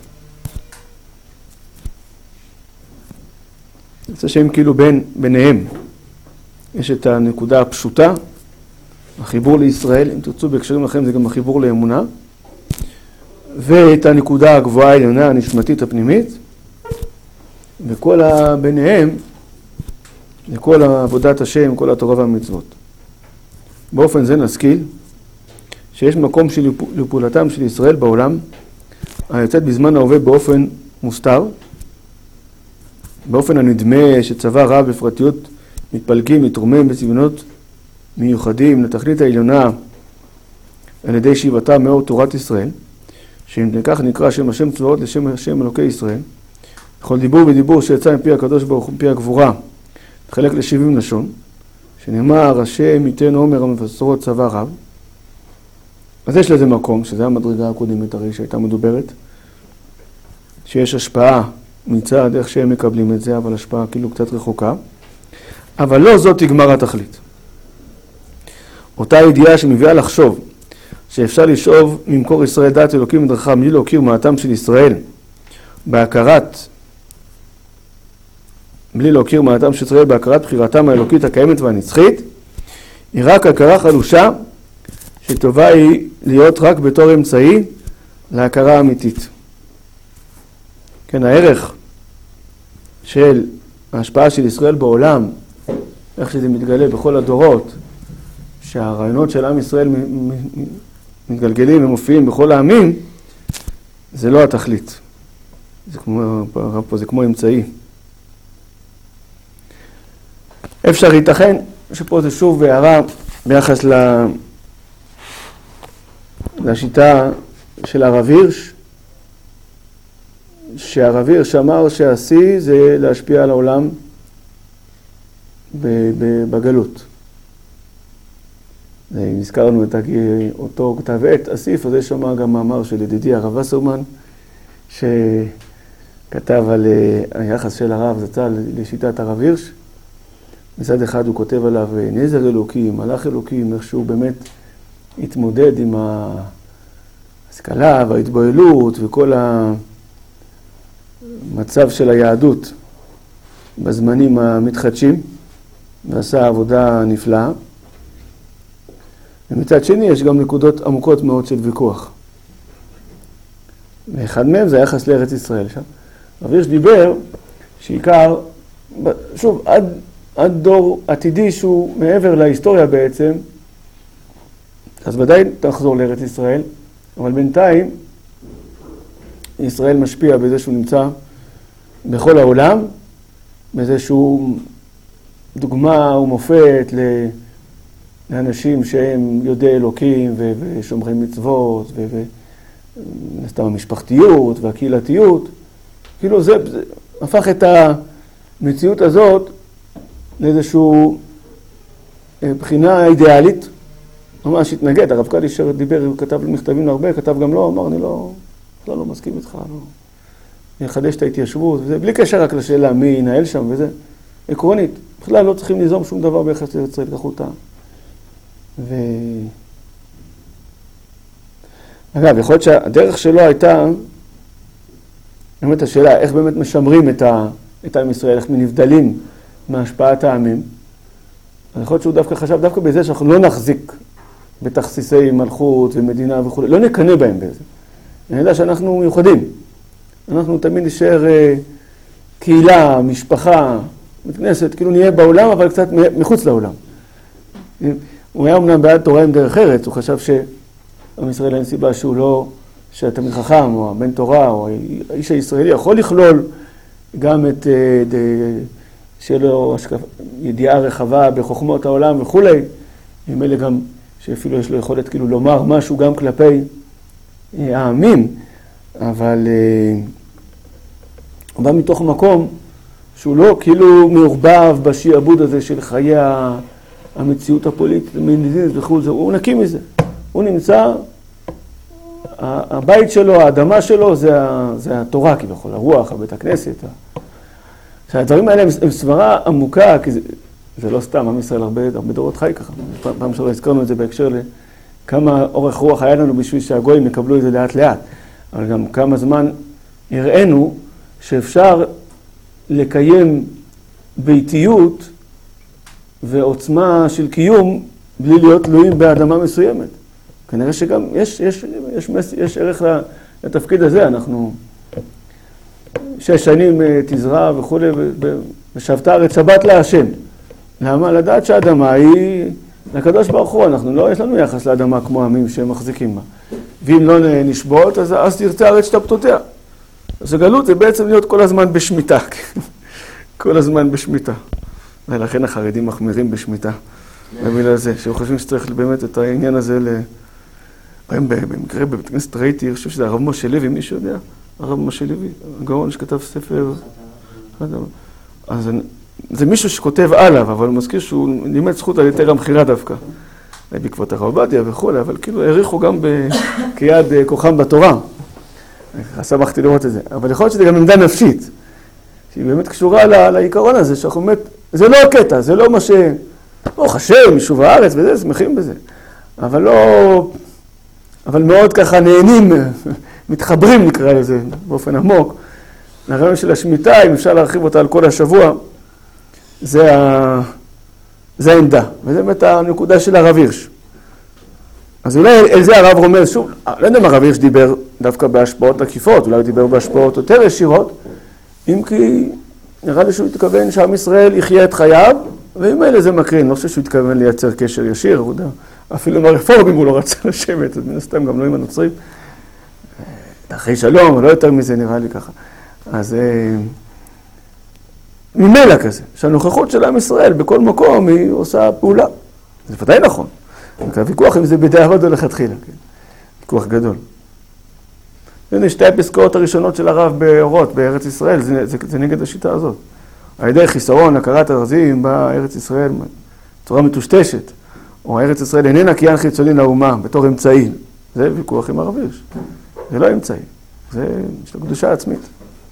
זה שהם כאילו ביניהם. יש את הנקודה הפשוטה, החיבור לישראל, אם תרצו בהקשרים לכם זה גם החיבור לאמונה, ואת הנקודה הגבוהה העליונה, הנשמתית הפנימית, וכל ביניהם, לכל עבודת השם, כל התורה והמצוות. באופן זה נשכיל, שיש מקום של לפעולתם של ישראל בעולם, היוצאת בזמן ההווה באופן מוסתר, באופן הנדמה שצבא רב בפרטיות מתפלגים, מתרומם בסגנונות מיוחדים לתכלית העליונה על ידי שיבתם מאור תורת ישראל, שאם כך נקרא שם השם צבאות לשם השם אלוקי ישראל, בכל דיבור ודיבור שיצא מפי הקדוש ברוך הוא מפי הגבורה, חלק ל70 לשון, שנאמר השם ייתן עומר המבשרות צבא רב. אז יש לזה מקום, שזה המדרגה הקודמת הרי שהייתה מדוברת, שיש השפעה מצד איך שהם מקבלים את זה, אבל השפעה כאילו קצת רחוקה, אבל לא זאת תגמר התכלית. אותה ידיעה שמביאה לחשוב שאפשר לשאוב ממקור ישראל דעת אלוקים מדרכה בלי להוקיר מעתם של ישראל בלי להוקיר מעתם של ישראל בהכרת בחירתם האלוקית הקיימת והנצחית, היא רק הכרה חלושה שטובה היא להיות רק בתור אמצעי להכרה האמיתית. כן, הערך של ההשפעה של ישראל בעולם, איך שזה מתגלה בכל הדורות, שהרעיונות של עם ישראל מתגלגלים ומופיעים בכל העמים, זה לא התכלית. זה כמו אמצעי. אפשר ייתכן שפה זה שוב הערה ביחס לשיטה של הרב הירש, שהרב הירש אמר שהשיא זה להשפיע על העולם בגלות. נזכרנו את אותו כתב עת, אסיף, אז יש שם גם מאמר של ידידי הרב וסרמן, שכתב על היחס של הרב זצ"ל לשיטת הרב הירש. מצד אחד הוא כותב עליו נזר אלוקים, מלאך אלוקים, איך שהוא באמת התמודד עם ההשכלה וההתבוללות וכל המצב של היהדות בזמנים המתחדשים, ועשה עבודה נפלאה. ומצד שני יש גם נקודות עמוקות מאוד של ויכוח. ואחד מהם זה היחס לארץ ישראל שם. הרב הירש דיבר שעיקר, שוב, עד דור עתידי שהוא מעבר להיסטוריה בעצם, אז ודאי תחזור לארץ ישראל, אבל בינתיים ישראל משפיע בזה שהוא נמצא בכל העולם, בזה שהוא דוגמה ומופת לאנשים שהם יודעי אלוקים ושומרי מצוות ונסתם המשפחתיות והקהילתיות. כאילו זה הפך את המציאות הזאת לאיזשהו בחינה אידיאלית, ממש התנגד. הרב קדישר דיבר, הוא כתב מכתבים להרבה, כתב גם לא, אמר, אני לא מסכים איתך, אני אחדש את ההתיישבות, וזה בלי קשר רק לשאלה מי ינהל שם, וזה עקרונית. בכלל לא צריכים ליזום שום דבר ביחס לארץ ישראל, קחו אותה. אגב, יכול להיות שהדרך שלו הייתה, באמת השאלה, איך באמת משמרים את עם ישראל, איך נבדלים מהשפעת העמים. אני יכול להיות שהוא דווקא חשב, דווקא בזה שאנחנו לא נחזיק בתכסיסי מלכות ומדינה וכו', לא נקנה בהם בזה. אני יודע שאנחנו מיוחדים. אנחנו תמיד נשאר קהילה, משפחה, בית כנסת, כאילו נהיה בעולם, אבל קצת מחוץ לעולם. הוא היה אמנם בעד תורה עם דרך ארץ, הוא חשב שעם ישראל אין סיבה שהוא לא, שהתלמיד חכם או הבן תורה או האיש הישראלי יכול לכלול גם את שיהיה לו ידיעה רחבה בחוכמות העולם וכו'. עם אלה גם שאפילו יש לו יכולת כאילו לומר משהו גם כלפי העמים, אבל הוא בא מתוך מקום שהוא לא כאילו מעורבב בשיעבוד הזה של חיי המציאות הפוליטית, המדינית וכו', הוא נקי מזה. הוא נמצא, הבית שלו, האדמה שלו, זה התורה כביכול, הרוח, בית הכנסת. הדברים האלה הם סברה עמוקה, כי זה לא סתם, עם ישראל הרבה דורות חי ככה. פעם שלא הזכרנו את זה בהקשר לכמה אורך רוח היה לנו בשביל שהגויים יקבלו את זה לאט לאט. אבל גם כמה זמן הראינו שאפשר לקיים ביתיות ועוצמה של קיום בלי להיות תלויים באדמה מסוימת. כנראה שגם יש ערך לתפקיד הזה. אנחנו 6 שנים תזרע וכו' ושבת הארץ שבת להשם. למה? לדעת שהאדמה היא לקדוש ברוך הוא. אנחנו לא, יש לנו יחס לאדמה כמו עמים שמחזיקים בה. ואם לא נשבות, אז תרצה הארץ שתפתותיה. אז הגלות זה בעצם להיות כל הזמן בשמיטה. כל הזמן בשמיטה. ולכן החרדים מחמירים בשמיטה. במילה הזה, שהם חושבים שצריך באמת את העניין הזה במקרה בבית כנסת ראיתי, אני חושב שזה הרב משה לוי, מישהו יודע? הרב משה לוי, הגאון שכתב ספר. אז זה מישהו שכותב עליו, אבל הוא מזכיר שהוא לימד זכות על יתר המחירה דווקא. בעקבות הרב עובדיה וכו', אבל כאילו העריכו גם כיד כוחם בתורה. שמחתי לראות את זה. אבל יכול להיות שזה גם עמדה נפשית, שהיא באמת קשורה לעיקרון הזה, שאנחנו באמת, זה לא הקטע, זה לא מה ש... ברוך השם, יישוב הארץ וזה, שמחים בזה. אבל לא... אבל מאוד ככה נהנים, מתחברים נקרא לזה, באופן עמוק. הרעיון של השמיטה, אם אפשר להרחיב אותה על כל השבוע, זה העמדה. וזה באמת הנקודה של הרב הירש. אז אולי על זה הרב רומז שוב, לא יודע אם הרב הירש דיבר דווקא בהשפעות עקיפות, אולי הוא דיבר בהשפעות יותר ישירות, אם כי נראה לי שהוא התכוון שעם ישראל יחיה את חייו, ועם אלה זה מקרין, לא חושב שהוא התכוון לייצר קשר ישיר, הוא יודע, אפילו עם הרפורמים הוא לא רצה לשבת, אז מן הסתם גם לא עם הנוצרים. אחרי שלום, לא יותר מזה נראה לי ככה. אז ממילא כזה, שהנוכחות של עם ישראל בכל מקום היא עושה פעולה. זה ודאי נכון. הוויכוח אם זה בדיעבד או לכתחילה, כן? ויכוח גדול. הנה 2 הפסקאות הראשונות של הרב באורות, בארץ ישראל, זה נגד השיטה הזאת. על ידי חיסרון, הכרת הרזים, באה ארץ ישראל בצורה מטושטשת, או ארץ ישראל איננה קניין חיצוני לאומה, בתור אמצעי. זה ויכוח עם הרב הירש. זה לא אמצעי, זה יש לו קדושה עצמית.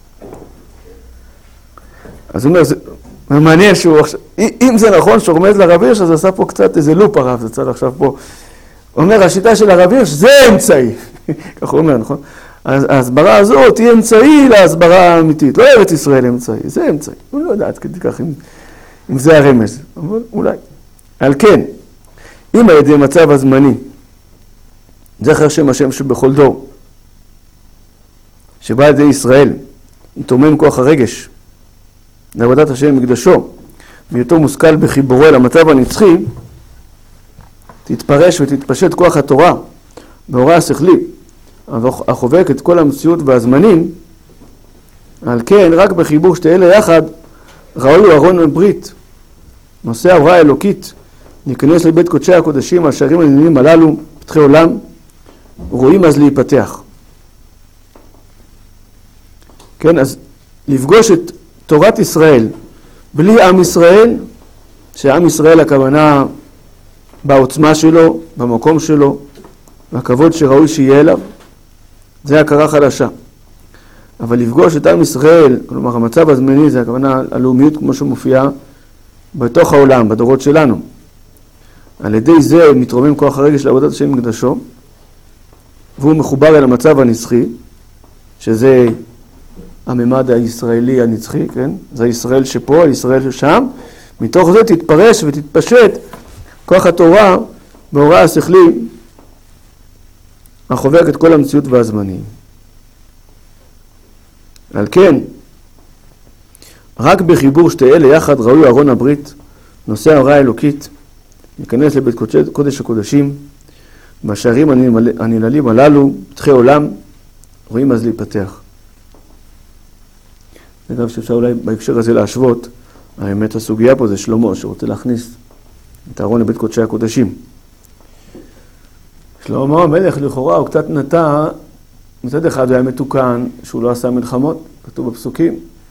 אז הוא אומר, זה מעניין שהוא עכשיו, אם זה נכון שהוא רומז לרב הירש, אז עשה פה קצת איזה לופ הרב, זה צד עכשיו פה. הוא אומר, השיטה של הרב הירש זה אמצעי. כך הוא אומר, נכון? אז ההסברה הזאת תהיה אמצעי להסברה האמיתית. לא ארץ ישראל אמצעי, זה אמצעי. הוא לא יודע עד כדי כך אם זה הרמז, אבל אולי. על כן, אם על ידי מצב הזמני, זכר שם השם שבכל דור, שבא על ידי ישראל, יתרומם כוח הרגש, לעבודת השם מקדשו, בהיותו מושכל בחיבורו אל המצב הנצחי, תתפרש ותתפשט כוח התורה בהוראה השכלי, החובק את כל המציאות והזמנים. על כן, רק בחיבור שתי אלה יחד, ראוי ארון הברית, נושא ההוראה האלוקית, להיכנס לבית קודשי הקודשים, השערים העניינים הללו, פתחי עולם, רואים אז להיפתח. כן, אז לפגוש את תורת ישראל, בלי עם ישראל, שעם ישראל הכוונה בעוצמה שלו, במקום שלו, והכבוד שראוי שיהיה אליו, זה הכרה חלשה. אבל לפגוש את עם ישראל, כלומר המצב הזמני, זה הכוונה הלאומיות כמו שמופיעה בתוך העולם, בדורות שלנו. על ידי זה מתרומם כוח הרגש לעבודת השם מקדשו, והוא מחובר אל המצב הנצחי, שזה הממד הישראלי הנצחי, כן? זה הישראל שפה, הישראל ששם. מתוך זה תתפרש ותתפשט כוח התורה בהוראה השכלי, החובק את כל המציאות והזמנים. על כן, רק בחיבור שתי אלה יחד ראוי ארון הברית, נושא ההוראה האלוקית, להיכנס לבית קודש הקודשים, בשערים הנעלים הללו, פתחי עולם, רואים אז להיפתח. אגב, שאפשר אולי בהקשר הזה להשוות, האמת הסוגיה פה זה שלמה, שרוצה להכניס את הארון לבית קודשי הקודשים. שלמה המלך לכאורה הוא קצת נטע, מצד אחד הוא היה מתוקן, שהוא לא עשה מלחמות, כתוב בפסוקים,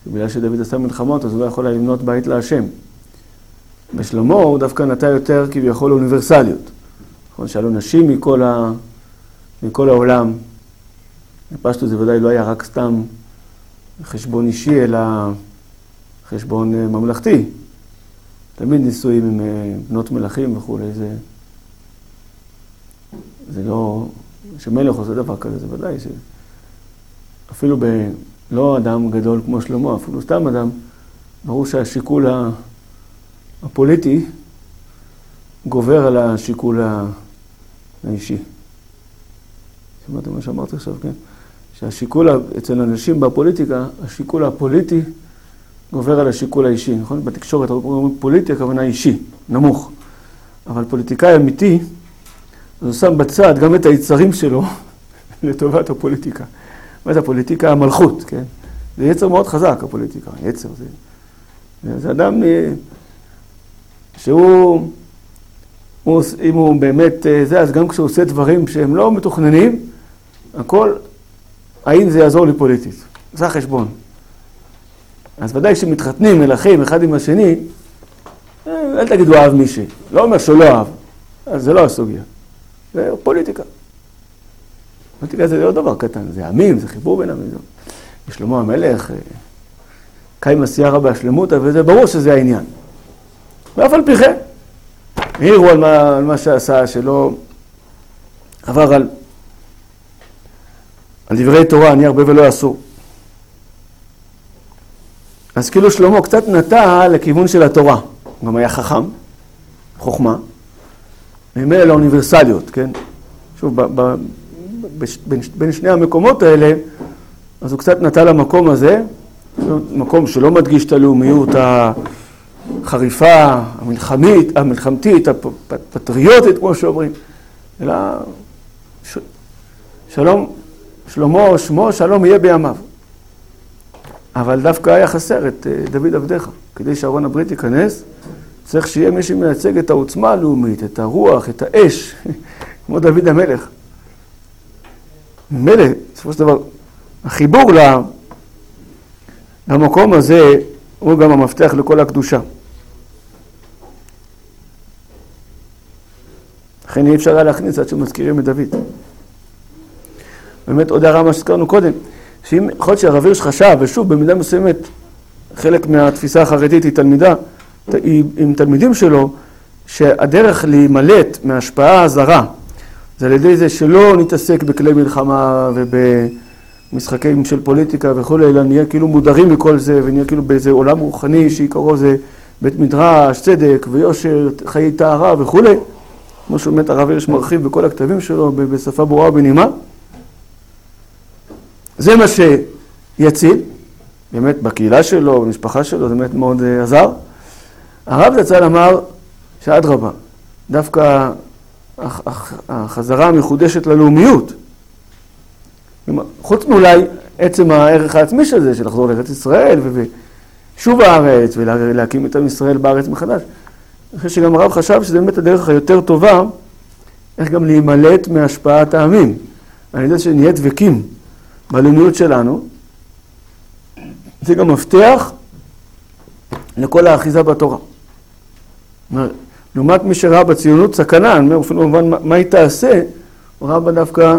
שבגלל שדוד עשה מלחמות, אז הוא לא יכול לבנות בית להשם. בשלמה הוא דווקא נטע יותר כביכול אוניברסליות. נכון, שאלו נשים מכל העולם. בפשטות זה ודאי לא היה רק סתם חשבון אישי, אלא חשבון ממלכתי. תמיד נישואים עם בנות מלכים וכו'. זה לא... שמלך עושה דבר כזה, זה ודאי אפילו לא אדם גדול כמו שלמה, אפילו סתם אדם, ברור שהשיקול הפוליטי גובר על השיקול האישי. שמעתם מה שאמרתי עכשיו, כן? שהשיקול אצל אנשים בפוליטיקה, השיקול הפוליטי גובר על השיקול האישי, נכון? בתקשורת אומרים פוליטי, הכוונה אישי, נמוך. אבל פוליטיקאי אמיתי, אז הוא שם בצד גם את היצרים שלו לטובת הפוליטיקה. ואת הפוליטיקה המלכות, כן? זה יצר מאוד חזק, הפוליטיקה. יצר זה אדם שהוא, אם הוא באמת זה, אז גם כשהוא עושה דברים שהם לא מתוכננים, הכל, האם זה יעזור לי פוליטית? זה החשבון. אז ודאי שמתחתנים, מלכים, אחד עם השני, אל תגידו אהב מישהי. לא אומר שהוא לא אהב, אז זה לא הסוגיה. זה פוליטיקה. פוליטיקה זה לא דבר קטן, זה עמים, זה חיבור בין עמים. שלמה המלך, קיים הסיירה בהשלמותה, וזה ברור שזה העניין. ואף על פי כן, העירו על מה שעשה, שלא עבר על דברי תורה, אני הרבה ולא אסור. אז כאילו שלמה קצת נטע לכיוון של התורה. הוא גם היה חכם, חוכמה, וממילא לאוניברסליות, כן? שוב, בין שני המקומות האלה, אז הוא קצת נטע למקום הזה, מקום שלא מדגיש את הלאומיות החריפה, המלחמתית, הפטריוטית, כמו שאומרים, אלא שלמה, שמו, שלום יהיה בימיו. אבל דווקא היה חסר את דוד עבדיך. כדי שארון הברית ייכנס, צריך שיהיה מי שמייצג את העוצמה הלאומית, את הרוח, את האש, כמו דוד המלך. ממילא, בסופו של דבר, החיבור למקום הזה הוא גם המפתח לכל הקדושה. לכן אי אפשר היה להכניס עד שמזכירים את דוד. באמת עוד הערה מה שהזכרנו קודם, שאם יכול להיות שהרב הירש חשב, ושוב במידה מסוימת חלק מהתפיסה החרדית היא עם תלמידים שלו, שהדרך להימלט מההשפעה הזרה, זה על ידי זה שלא נתעסק בכלי מלחמה ובמשחקים של פוליטיקה וכו', אלא נהיה כאילו מודרים מכל זה, ונהיה כאילו באיזה עולם רוחני שעיקרו זה בית מדרש, צדק ויושר, חיי טהרה וכו'. כמו שבאמת הרב הירש מרחיב בכל הכתבים שלו בשפה ברורה ובנעימה. זה מה שיציל, באמת בקהילה שלו, במשפחה שלו, זה באמת מאוד עזר. הרב זצ"ל אמר שאדרבה, דווקא החזרה המחודשת ללאומיות, חוץ מאולי עצם הערך העצמי של זה, של לחזור לארץ ישראל ושוב הארץ ולהקים את עם ישראל בארץ מחדש. אני חושב שגם הרב חשב שזה באמת הדרך היותר טובה, איך גם להימלט מהשפעת העמים. אני יודע שנהיה דבקים בלאומיות שלנו, זה גם מפתח לכל האחיזה בתורה. לעומת מי שראה בציונות סכנה, אני אומר, אפילו במובן מה היא תעשה, הוא ראה בה דווקא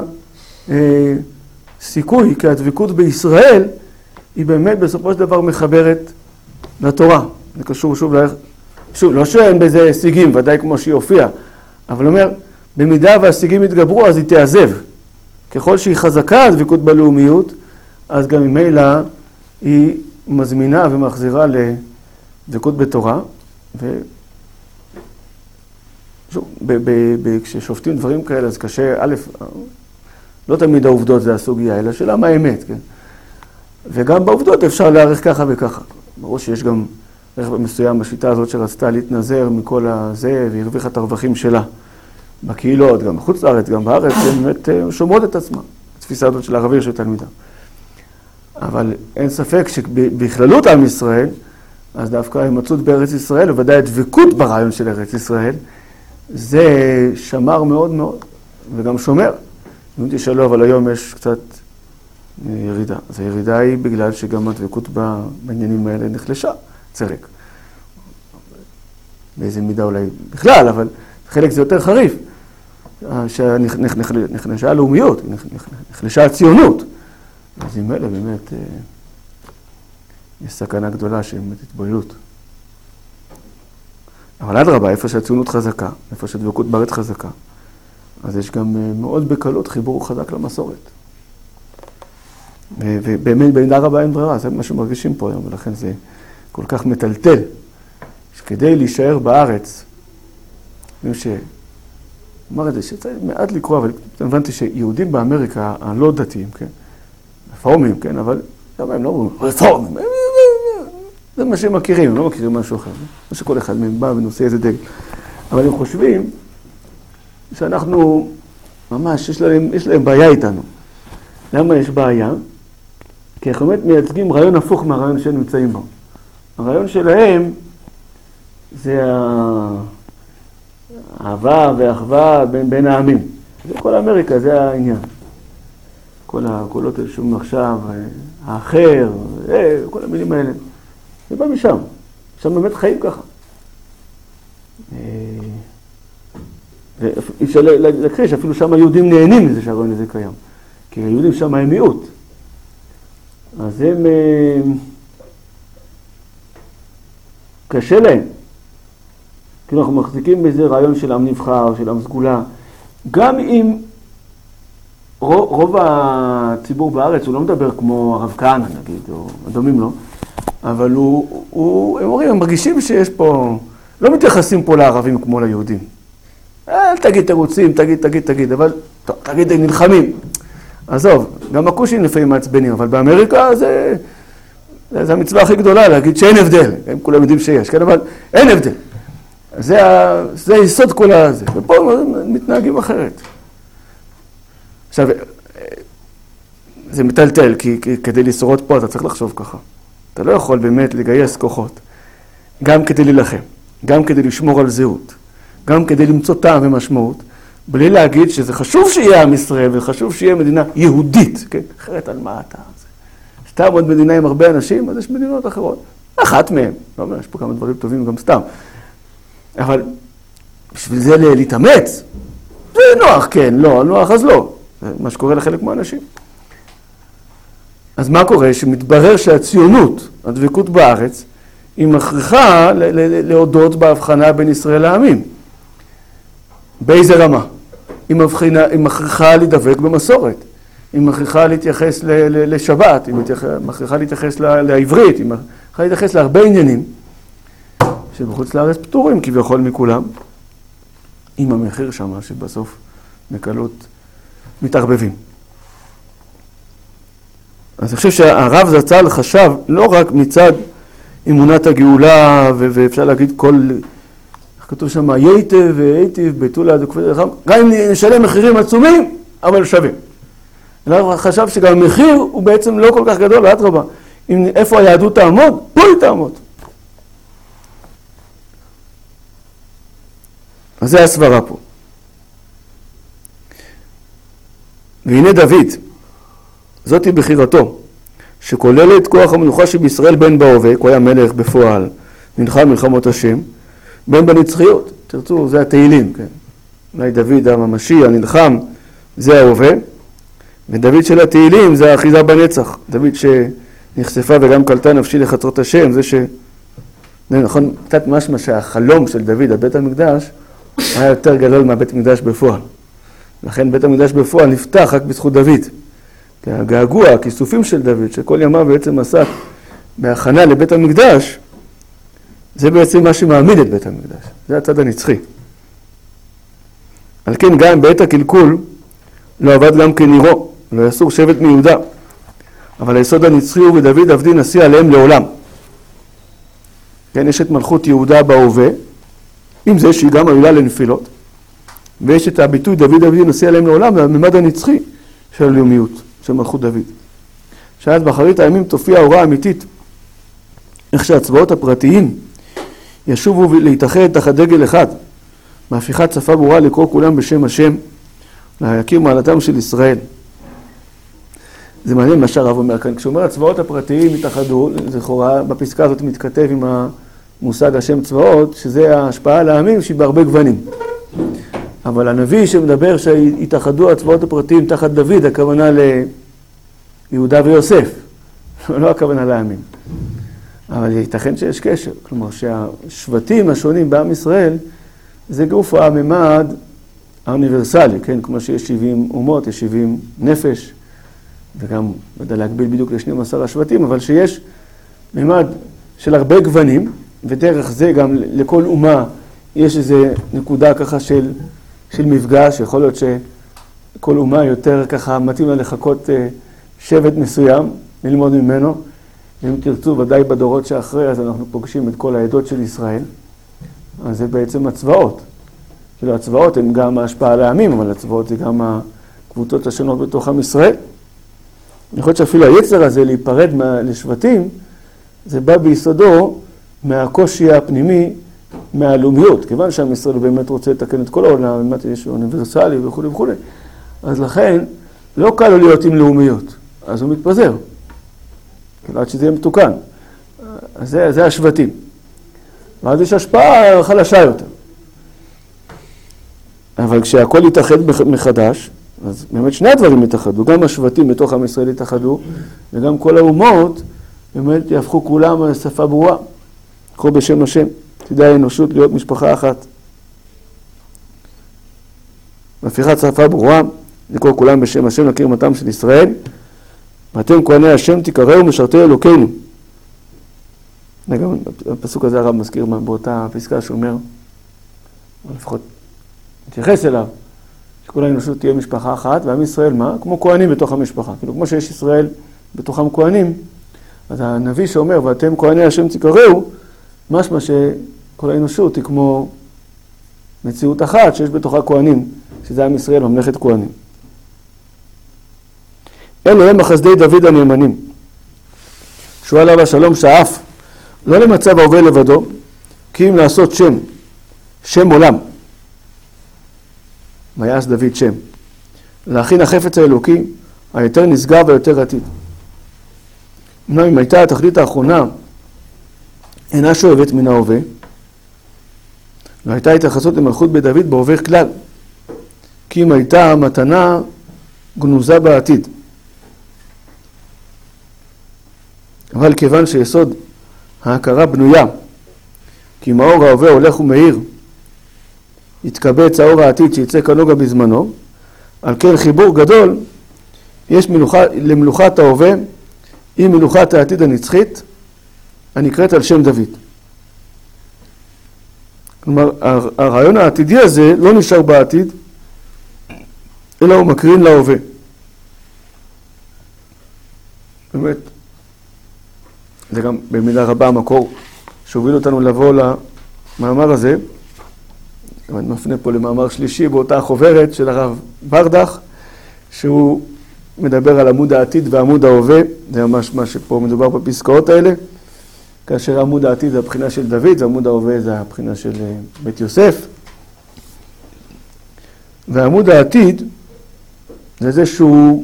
סיכוי, כי הדבקות בישראל היא באמת בסופו של דבר מחברת לתורה. זה קשור שוב, לא שאין בזה הישגים, ודאי כמו שהיא הופיעה, אבל אומר, במידה וההישגים יתגברו, אז היא תעזב. ככל שהיא חזקה הדבקות בלאומיות, אז גם ממילא היא מזמינה ומחזירה לדבקות בתורה. כששופטים דברים כאלה, אז קשה, א', לא תמיד העובדות זה הסוגיה, אלא שאלה מה האמת, כן? וגם בעובדות אפשר להעריך ככה וככה. ברור שיש גם ערך מסוים בשיטה הזאת שרצתה להתנזר מכל הזה, והרוויחה את הרווחים שלה. בקהילות, גם בחוץ לארץ, גם בארץ, הן באמת שומרות את עצמה. התפיסה הזאת של הרב הירש ותלמידיו. אבל אין ספק שבכללות עם ישראל, אז דווקא ההימצאות בארץ ישראל, וודאי הדבקות ברעיון של ארץ ישראל, זה שמר מאוד מאוד, וגם שומר. אם תשאלו, אבל היום יש קצת ירידה. אז הירידה היא בגלל שגם הדבקות בעניינים האלה נחלשה, צדק. באיזה מידה אולי בכלל, אבל חלק זה יותר חריף. שנחלשה הלאומיות, נחלשה הציונות. אז עם אלה באמת יש סכנה גדולה של התבוללות. אבל אדרבה, איפה שהציונות חזקה, איפה שהדבקות בארץ חזקה, אז יש גם מאוד בקלות חיבור חזק למסורת. ובאמת במידה רבה אין ברירה, זה מה שמרגישים פה היום, ולכן זה כל כך מטלטל, שכדי להישאר בארץ, אמר את זה שצריך מעט לקרוא, אבל הבנתי שיהודים באמריקה הלא דתיים, כן? רפורמים, כן? אבל גם הם לא אומרים, רפורמים, זה מה שהם מכירים, הם לא מכירים משהו אחר. מה שכל אחד מהם בא ונושא איזה דגל. אבל הם חושבים שאנחנו, ממש, יש להם בעיה איתנו. למה יש בעיה? כי אנחנו באמת מייצגים רעיון הפוך מהרעיון שהם נמצאים בו. הרעיון שלהם זה האהבה והאחווה בין העמים. זה כל אמריקה, זה העניין. כל הקולות שומעים עכשיו, האחר, כל המילים האלה. זה בא משם. שם באמת חיים ככה. אפשר להכחיש, אפילו שם היהודים נהנים מזה שהרעיון הזה קיים. כי היהודים שם הם מיעוט. אז הם קשה להם. כאילו אנחנו מחזיקים בזה רעיון של עם נבחר, של עם סגולה. גם אם רוב הציבור בארץ הוא לא מדבר כמו הרב כהנא נגיד, או הדומים לו, אבל הם אומרים, הם מרגישים שיש פה, לא מתייחסים פה לערבים כמו ליהודים. אל תגיד תירוצים, תגיד, אבל טוב, תגיד נלחמים. עזוב, גם הכושים לפעמים מעצבנים, אבל באמריקה זה המצווה הכי גדולה להגיד שאין הבדל. הם כולם יודעים שיש, כן, אבל אין הבדל. זה יסוד כל הזה, ופה הם מתנהגים אחרת. עכשיו, זה מטלטל, כי כדי לשרוד פה אתה צריך לחשוב ככה. אתה לא יכול באמת לגייס כוחות, גם כדי להילחם, גם כדי לשמור על זהות, גם כדי למצוא טעם ומשמעות, בלי להגיד שזה חשוב שיהיה עם ישראל, וחשוב שיהיה מדינה יהודית, כן? אחרת על מה אתה? סתם עוד מדינה עם הרבה אנשים, אז יש מדינות אחרות. אחת מהן, לא אומר, יש פה כמה דברים טובים גם סתם. אבל בשביל זה להתאמץ, זה נוח, כן, לא, נוח אז לא. זה מה שקורה לחלק מהאנשים. אז מה קורה? שמתברר שהציונות, הדבקות בארץ, היא מכריחה להודות בהבחנה בין ישראל לעמים. באיזה רמה? היא מכריחה להידבק במסורת. היא מכריחה להתייחס לשבת, היא מכריחה להתייחס לעברית, היא מכריחה להתייחס להרבה עניינים, שבחוץ לארץ פטורים כביכול מכולם, עם המחיר שם שבסוף בקלות מתערבבים. אז אני חושב שהרב זצ"ל חשב לא רק מצד אמונת הגאולה, ואפשר להגיד כל, איך כתוב שם, ייטב והיטיב ביטולה דקופת לחם, גם אם נשלם מחירים עצומים, אבל שווים. אלא חשב שגם המחיר הוא בעצם לא כל כך גדול, אדרבה. איפה היהדות תעמוד? פה היא תעמוד. אז זה הסברה פה. והנה דוד, זאת היא בחירתו, שכוללת כוח המלוכה שבישראל בין בהווה, הוא היה מלך בפועל, נלחם מלחמות השם, בין בנצחיות, תרצו, זה התהילים, כן. אולי דוד הממשי, הנלחם, זה ההווה, ודוד של התהילים זה האחיזה בנצח, דוד שנחשפה וגם קלטה נפשי לחצרות השם, זה נכון, קצת משמע שהחלום של דוד, הבית המקדש, היה יותר גדול מהבית המקדש בפועל. לכן בית המקדש בפועל נפתח רק בזכות דוד. כי הגעגוע, הכיסופים של דוד, שכל ימיו בעצם עסק בהכנה לבית המקדש, זה בעצם מה שמעמיד את בית המקדש. זה הצד הנצחי. על כן גם בעת הקלקול לא עבד גם כנירו, לא יסור שבט מיהודה. אבל היסוד הנצחי הוא ודוד עבדי נשיא עליהם לעולם. כן, יש את מלכות יהודה בהווה, עם זה שהיא גם עלילה לנפילות, ויש את הביטוי דוד עבדי נשיא עליהם לעולם, והממד הנצחי של הלאומיות, של מלכות דוד. שאז באחרית הימים תופיע הוראה אמיתית, איך שהצבאות הפרטיים ישובו להתאחד תחת דגל אחד, בהפיכת שפה ברורה לקרוא כולם בשם השם, להכיר מעלתם של ישראל. זה מעניין מה שהרב אומר כאן. כשאומר הצבאות הפרטיים התאחדו, לכאורה בפסקה הזאת מתכתב עם המושג השם צבאות, שזה ההשפעה על העמים שהיא בהרבה גוונים. אבל הנביא שמדבר שהתאחדו הצבאות הפרטיים תחת דוד, הכוונה ליהודה ויוסף, לא הכוונה לעמים. אבל ייתכן שיש קשר, כלומר שהשבטים השונים בעם ישראל זה גוף הממד האוניברסלי, כן? כמו שיש 70 אומות, יש 70 נפש, וגם, לא יודע להגביל בדיוק ל12 השבטים, אבל שיש ממד של הרבה גוונים, ודרך זה גם לכל אומה יש איזו נקודה ככה של מפגש, יכול להיות שכל אומה יותר ככה מתאים לה לחכות שבט מסוים, ללמוד ממנו. אם תרצו, ודאי בדורות שאחרי, אז אנחנו פוגשים את כל העדות של ישראל. אז זה בעצם הצבאות. כאילו הצבאות הן גם ההשפעה על העמים, אבל הצבאות זה גם הקבוצות השונות בתוך עם ישראל. אני חושב שאפילו היצר הזה להיפרד לשבטים, זה בא ביסודו מהקושי הפנימי, מהלאומיות. כיוון שעם ישראל באמת רוצה לתקן את כל העולם, באמת יש אוניברסלי וכו' וכו'. אז לכן, לא קל לו להיות עם לאומיות. אז הוא מתפזר. כאילו עד שזה יהיה מתוקן. אז זה השבטים. ואז יש השפעה חלשה יותר. אבל כשהכל יתאחד מחדש, אז באמת שני הדברים יתאחדו. גם השבטים בתוך עם ישראל יתאחדו, וגם כל האומות באמת יהפכו כולם שפה ברורה. קרוא בשם השם. תדע האנושות להיות משפחה אחת. והפיכת שפה ברורה, לקרוא כולם בשם השם, להכיר מתם של ישראל. ואתם כהני השם תקראו משרתי אלוקינו. גם הפסוק הזה הרב מזכיר באותה פסקה שאומר, או לפחות מתייחס אליו, שכל האנושות תהיה משפחה אחת, ועם ישראל מה? כמו כהנים בתוך המשפחה. כאילו כמו שיש ישראל בתוכם כהנים, אז הנביא שאומר, ואתם כהני השם תקראו, משמע שכל האנושות היא כמו מציאות אחת שיש בתוכה כהנים, שזה עם ישראל, ממלכת כהנים. אלו הם החסדי דוד הנאמנים. שהוא עליו השלום שאף, לא למצב ההווה לבדו, כי אם לעשות שם עולם. ויעש דוד שם. להכין החפץ האלוקי, היותר נשגב והיותר עתיד. אמנם אם הייתה התכלית האחרונה, אינה שואבת מן ההווה, לא הייתה התייחסות למלכות בית דוד בהווה כלל, כי אם הייתה מתנה גנוזה בעתיד. אבל כיוון שיסוד ההכרה בנויה, כי אם האור ההווה הולך ומאיר, יתקבץ האור העתיד שיצא כנוגה בזמנו, על כן חיבור גדול יש למלוכת ההווה עם מלוכת העתיד הנצחית, הנקראת על שם דוד. כלומר, הרעיון העתידי הזה לא נשאר בעתיד, אלא הוא מקרין להווה. באמת, זה גם במילה רבה המקור שהוביל אותנו לבוא למאמר הזה. אני מפנה פה למאמר שלישי באותה חוברת של הרב ברדך, שהוא מדבר על עמוד העתיד ועמוד ההווה. זה ממש מה שפה מדובר בפסקאות האלה. כאשר עמוד העתיד זה הבחינה של דוד, ועמוד ההווה זה הבחינה של בית יוסף. ועמוד העתיד זה זה שהוא,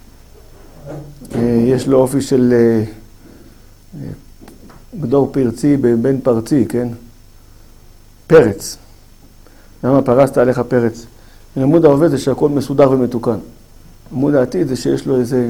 יש לו אופי של גדור פרצי בן פרצי, כן? פרץ. למה פרסת עליך פרץ? עמוד ההווה זה שהכל מסודר ומתוקן. עמוד העתיד זה שיש לו איזה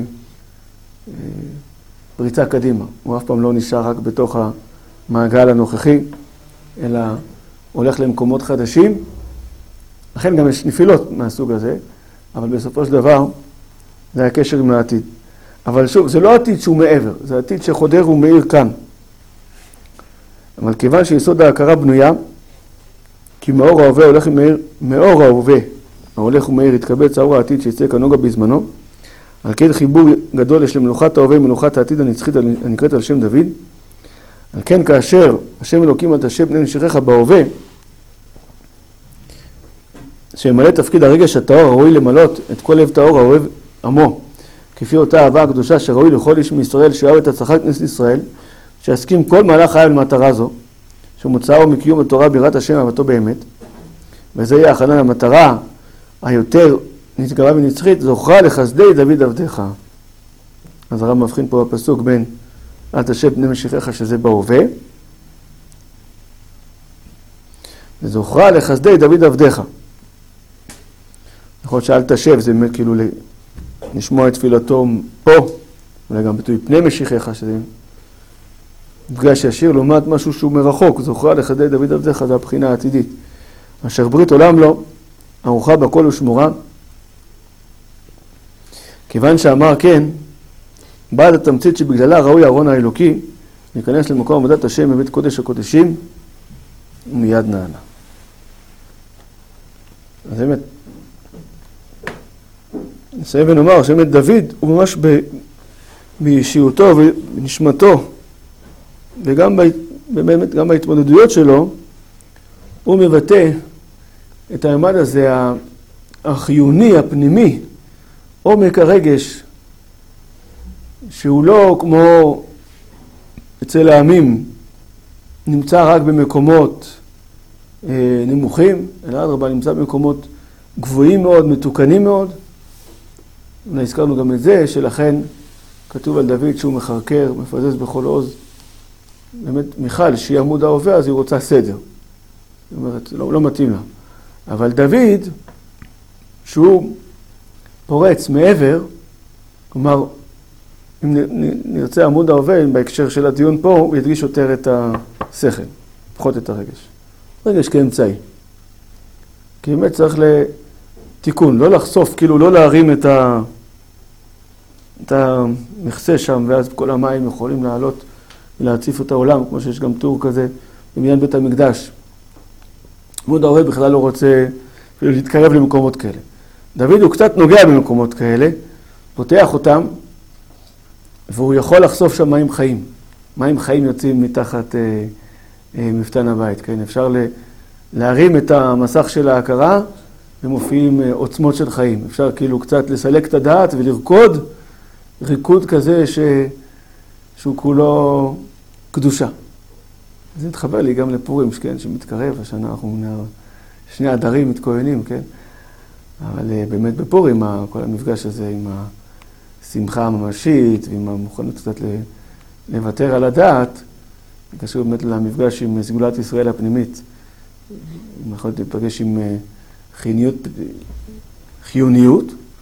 פריצה קדימה. הוא אף פעם לא נשאר רק בתוך המעגל הנוכחי, אלא הולך למקומות חדשים. לכן גם יש נפילות מהסוג הזה, אבל בסופו של דבר זה הקשר עם העתיד. אבל שוב, זה לא עתיד שהוא מעבר, זה עתיד שחודר ומאיר כאן. אבל כיוון שיסוד ההכרה בנויה, כי מאור ההווה הולך ומאיר, מאור ההווה ההולך ומאיר יתקבץ האור העתיד שיצא כנוגה בזמנו, על כן חיבור גדול יש למלוכת ההווה ומלוכת העתיד הנצחית הנקראת על שם דוד. על כן כאשר השם אלוקים על תשב בני נשיכך בהווה, שממלא תפקיד הרגש הטהור הראוי למלות את כל לב טהור האוהב עמו, כפי אותה אהבה הקדושה שראוי לכל איש מישראל שאוהב את הצלחת כנסת ישראל, שיסכים כל מהלך חייו למטרה זו, שמוצאו מקיום התורה ביראת השם אהבתו באמת, וזה יהיה הכנה למטרה היותר נתגרה ונצחית, זוכרה לחסדי דוד עבדך. אז הרב מבחין פה בפסוק בין אל תשב פני משיחך שזה בהווה, וזוכרה לחסדי דוד עבדך. יכול להיות שאל תשב זה באמת כאילו לשמוע את תפילתו פה, אולי גם ביטוי פני משיחך שזה מפגש ישיר לעומת משהו שהוא מרחוק. זוכרה לחסדי דוד עבדך זה הבחינה העתידית. אשר ברית עולם לו, ערוכה בכל ושמורה. כיוון שאמר כן, בעד התמצית שבגללה ראוי הארון האלוקי להיכנס למקום עבודת השם בבית קודש הקודשים, ומיד נענה. אז באמת, נסיים ונאמר שבאמת דוד הוא ממש באישיותו ובנשמתו, וגם באמת גם בהתמודדויות שלו, הוא מבטא את הממד הזה החיוני, הפנימי, עומק הרגש, שהוא לא כמו אצל העמים, נמצא רק במקומות נמוכים, אלא אדרבה נמצא במקומות גבוהים מאוד, מתוקנים מאוד. הזכרנו גם את זה, שלכן כתוב על דוד שהוא מחרקר, מפזז בכל עוז. באמת, מיכל, שהיא עמוד ההווה, אז היא רוצה סדר. זאת אומרת, לא מתאים לה. אבל דוד, שהוא פורץ מעבר, כלומר, אם נרצה עמוד ההווה, בהקשר של הדיון פה, הוא ידגיש יותר את השכל, פחות את הרגש. רגש כאמצעי. כי באמת צריך לתיקון, לא לחשוף, כאילו לא להרים את המכסה שם, ואז כל המים יכולים לעלות ולהציף את העולם, כמו שיש גם טור כזה בבניין בית המקדש. עמוד ההווה בכלל לא רוצה אפילו להתקרב למקומות כאלה. דוד הוא קצת נוגע במקומות כאלה, פותח אותם, והוא יכול לחשוף שם מים חיים. מים חיים יוצאים מתחת מפתן הבית, כן? אפשר להרים את המסך של ההכרה, ומופיעים עוצמות של חיים. אפשר כאילו קצת לסלק את הדעת ולרקוד, ריקוד כזה שהוא כולו קדושה. זה מתחבר לי גם לפורים, כן? שמתקרב, השנה אנחנו שני הדרים מתכוננים, כן? אבל באמת בפורים, כל המפגש הזה עם השמחה הממשית ועם המוכנות קצת לוותר על הדעת, קשור באמת למפגש עם סגולת ישראל הפנימית. יכול להיפגש עם חיוניות,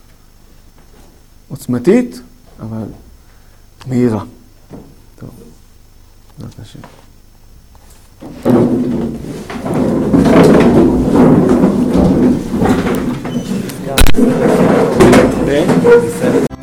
עוצמתית, אבל מהירה. טוב, זאת השם. כן?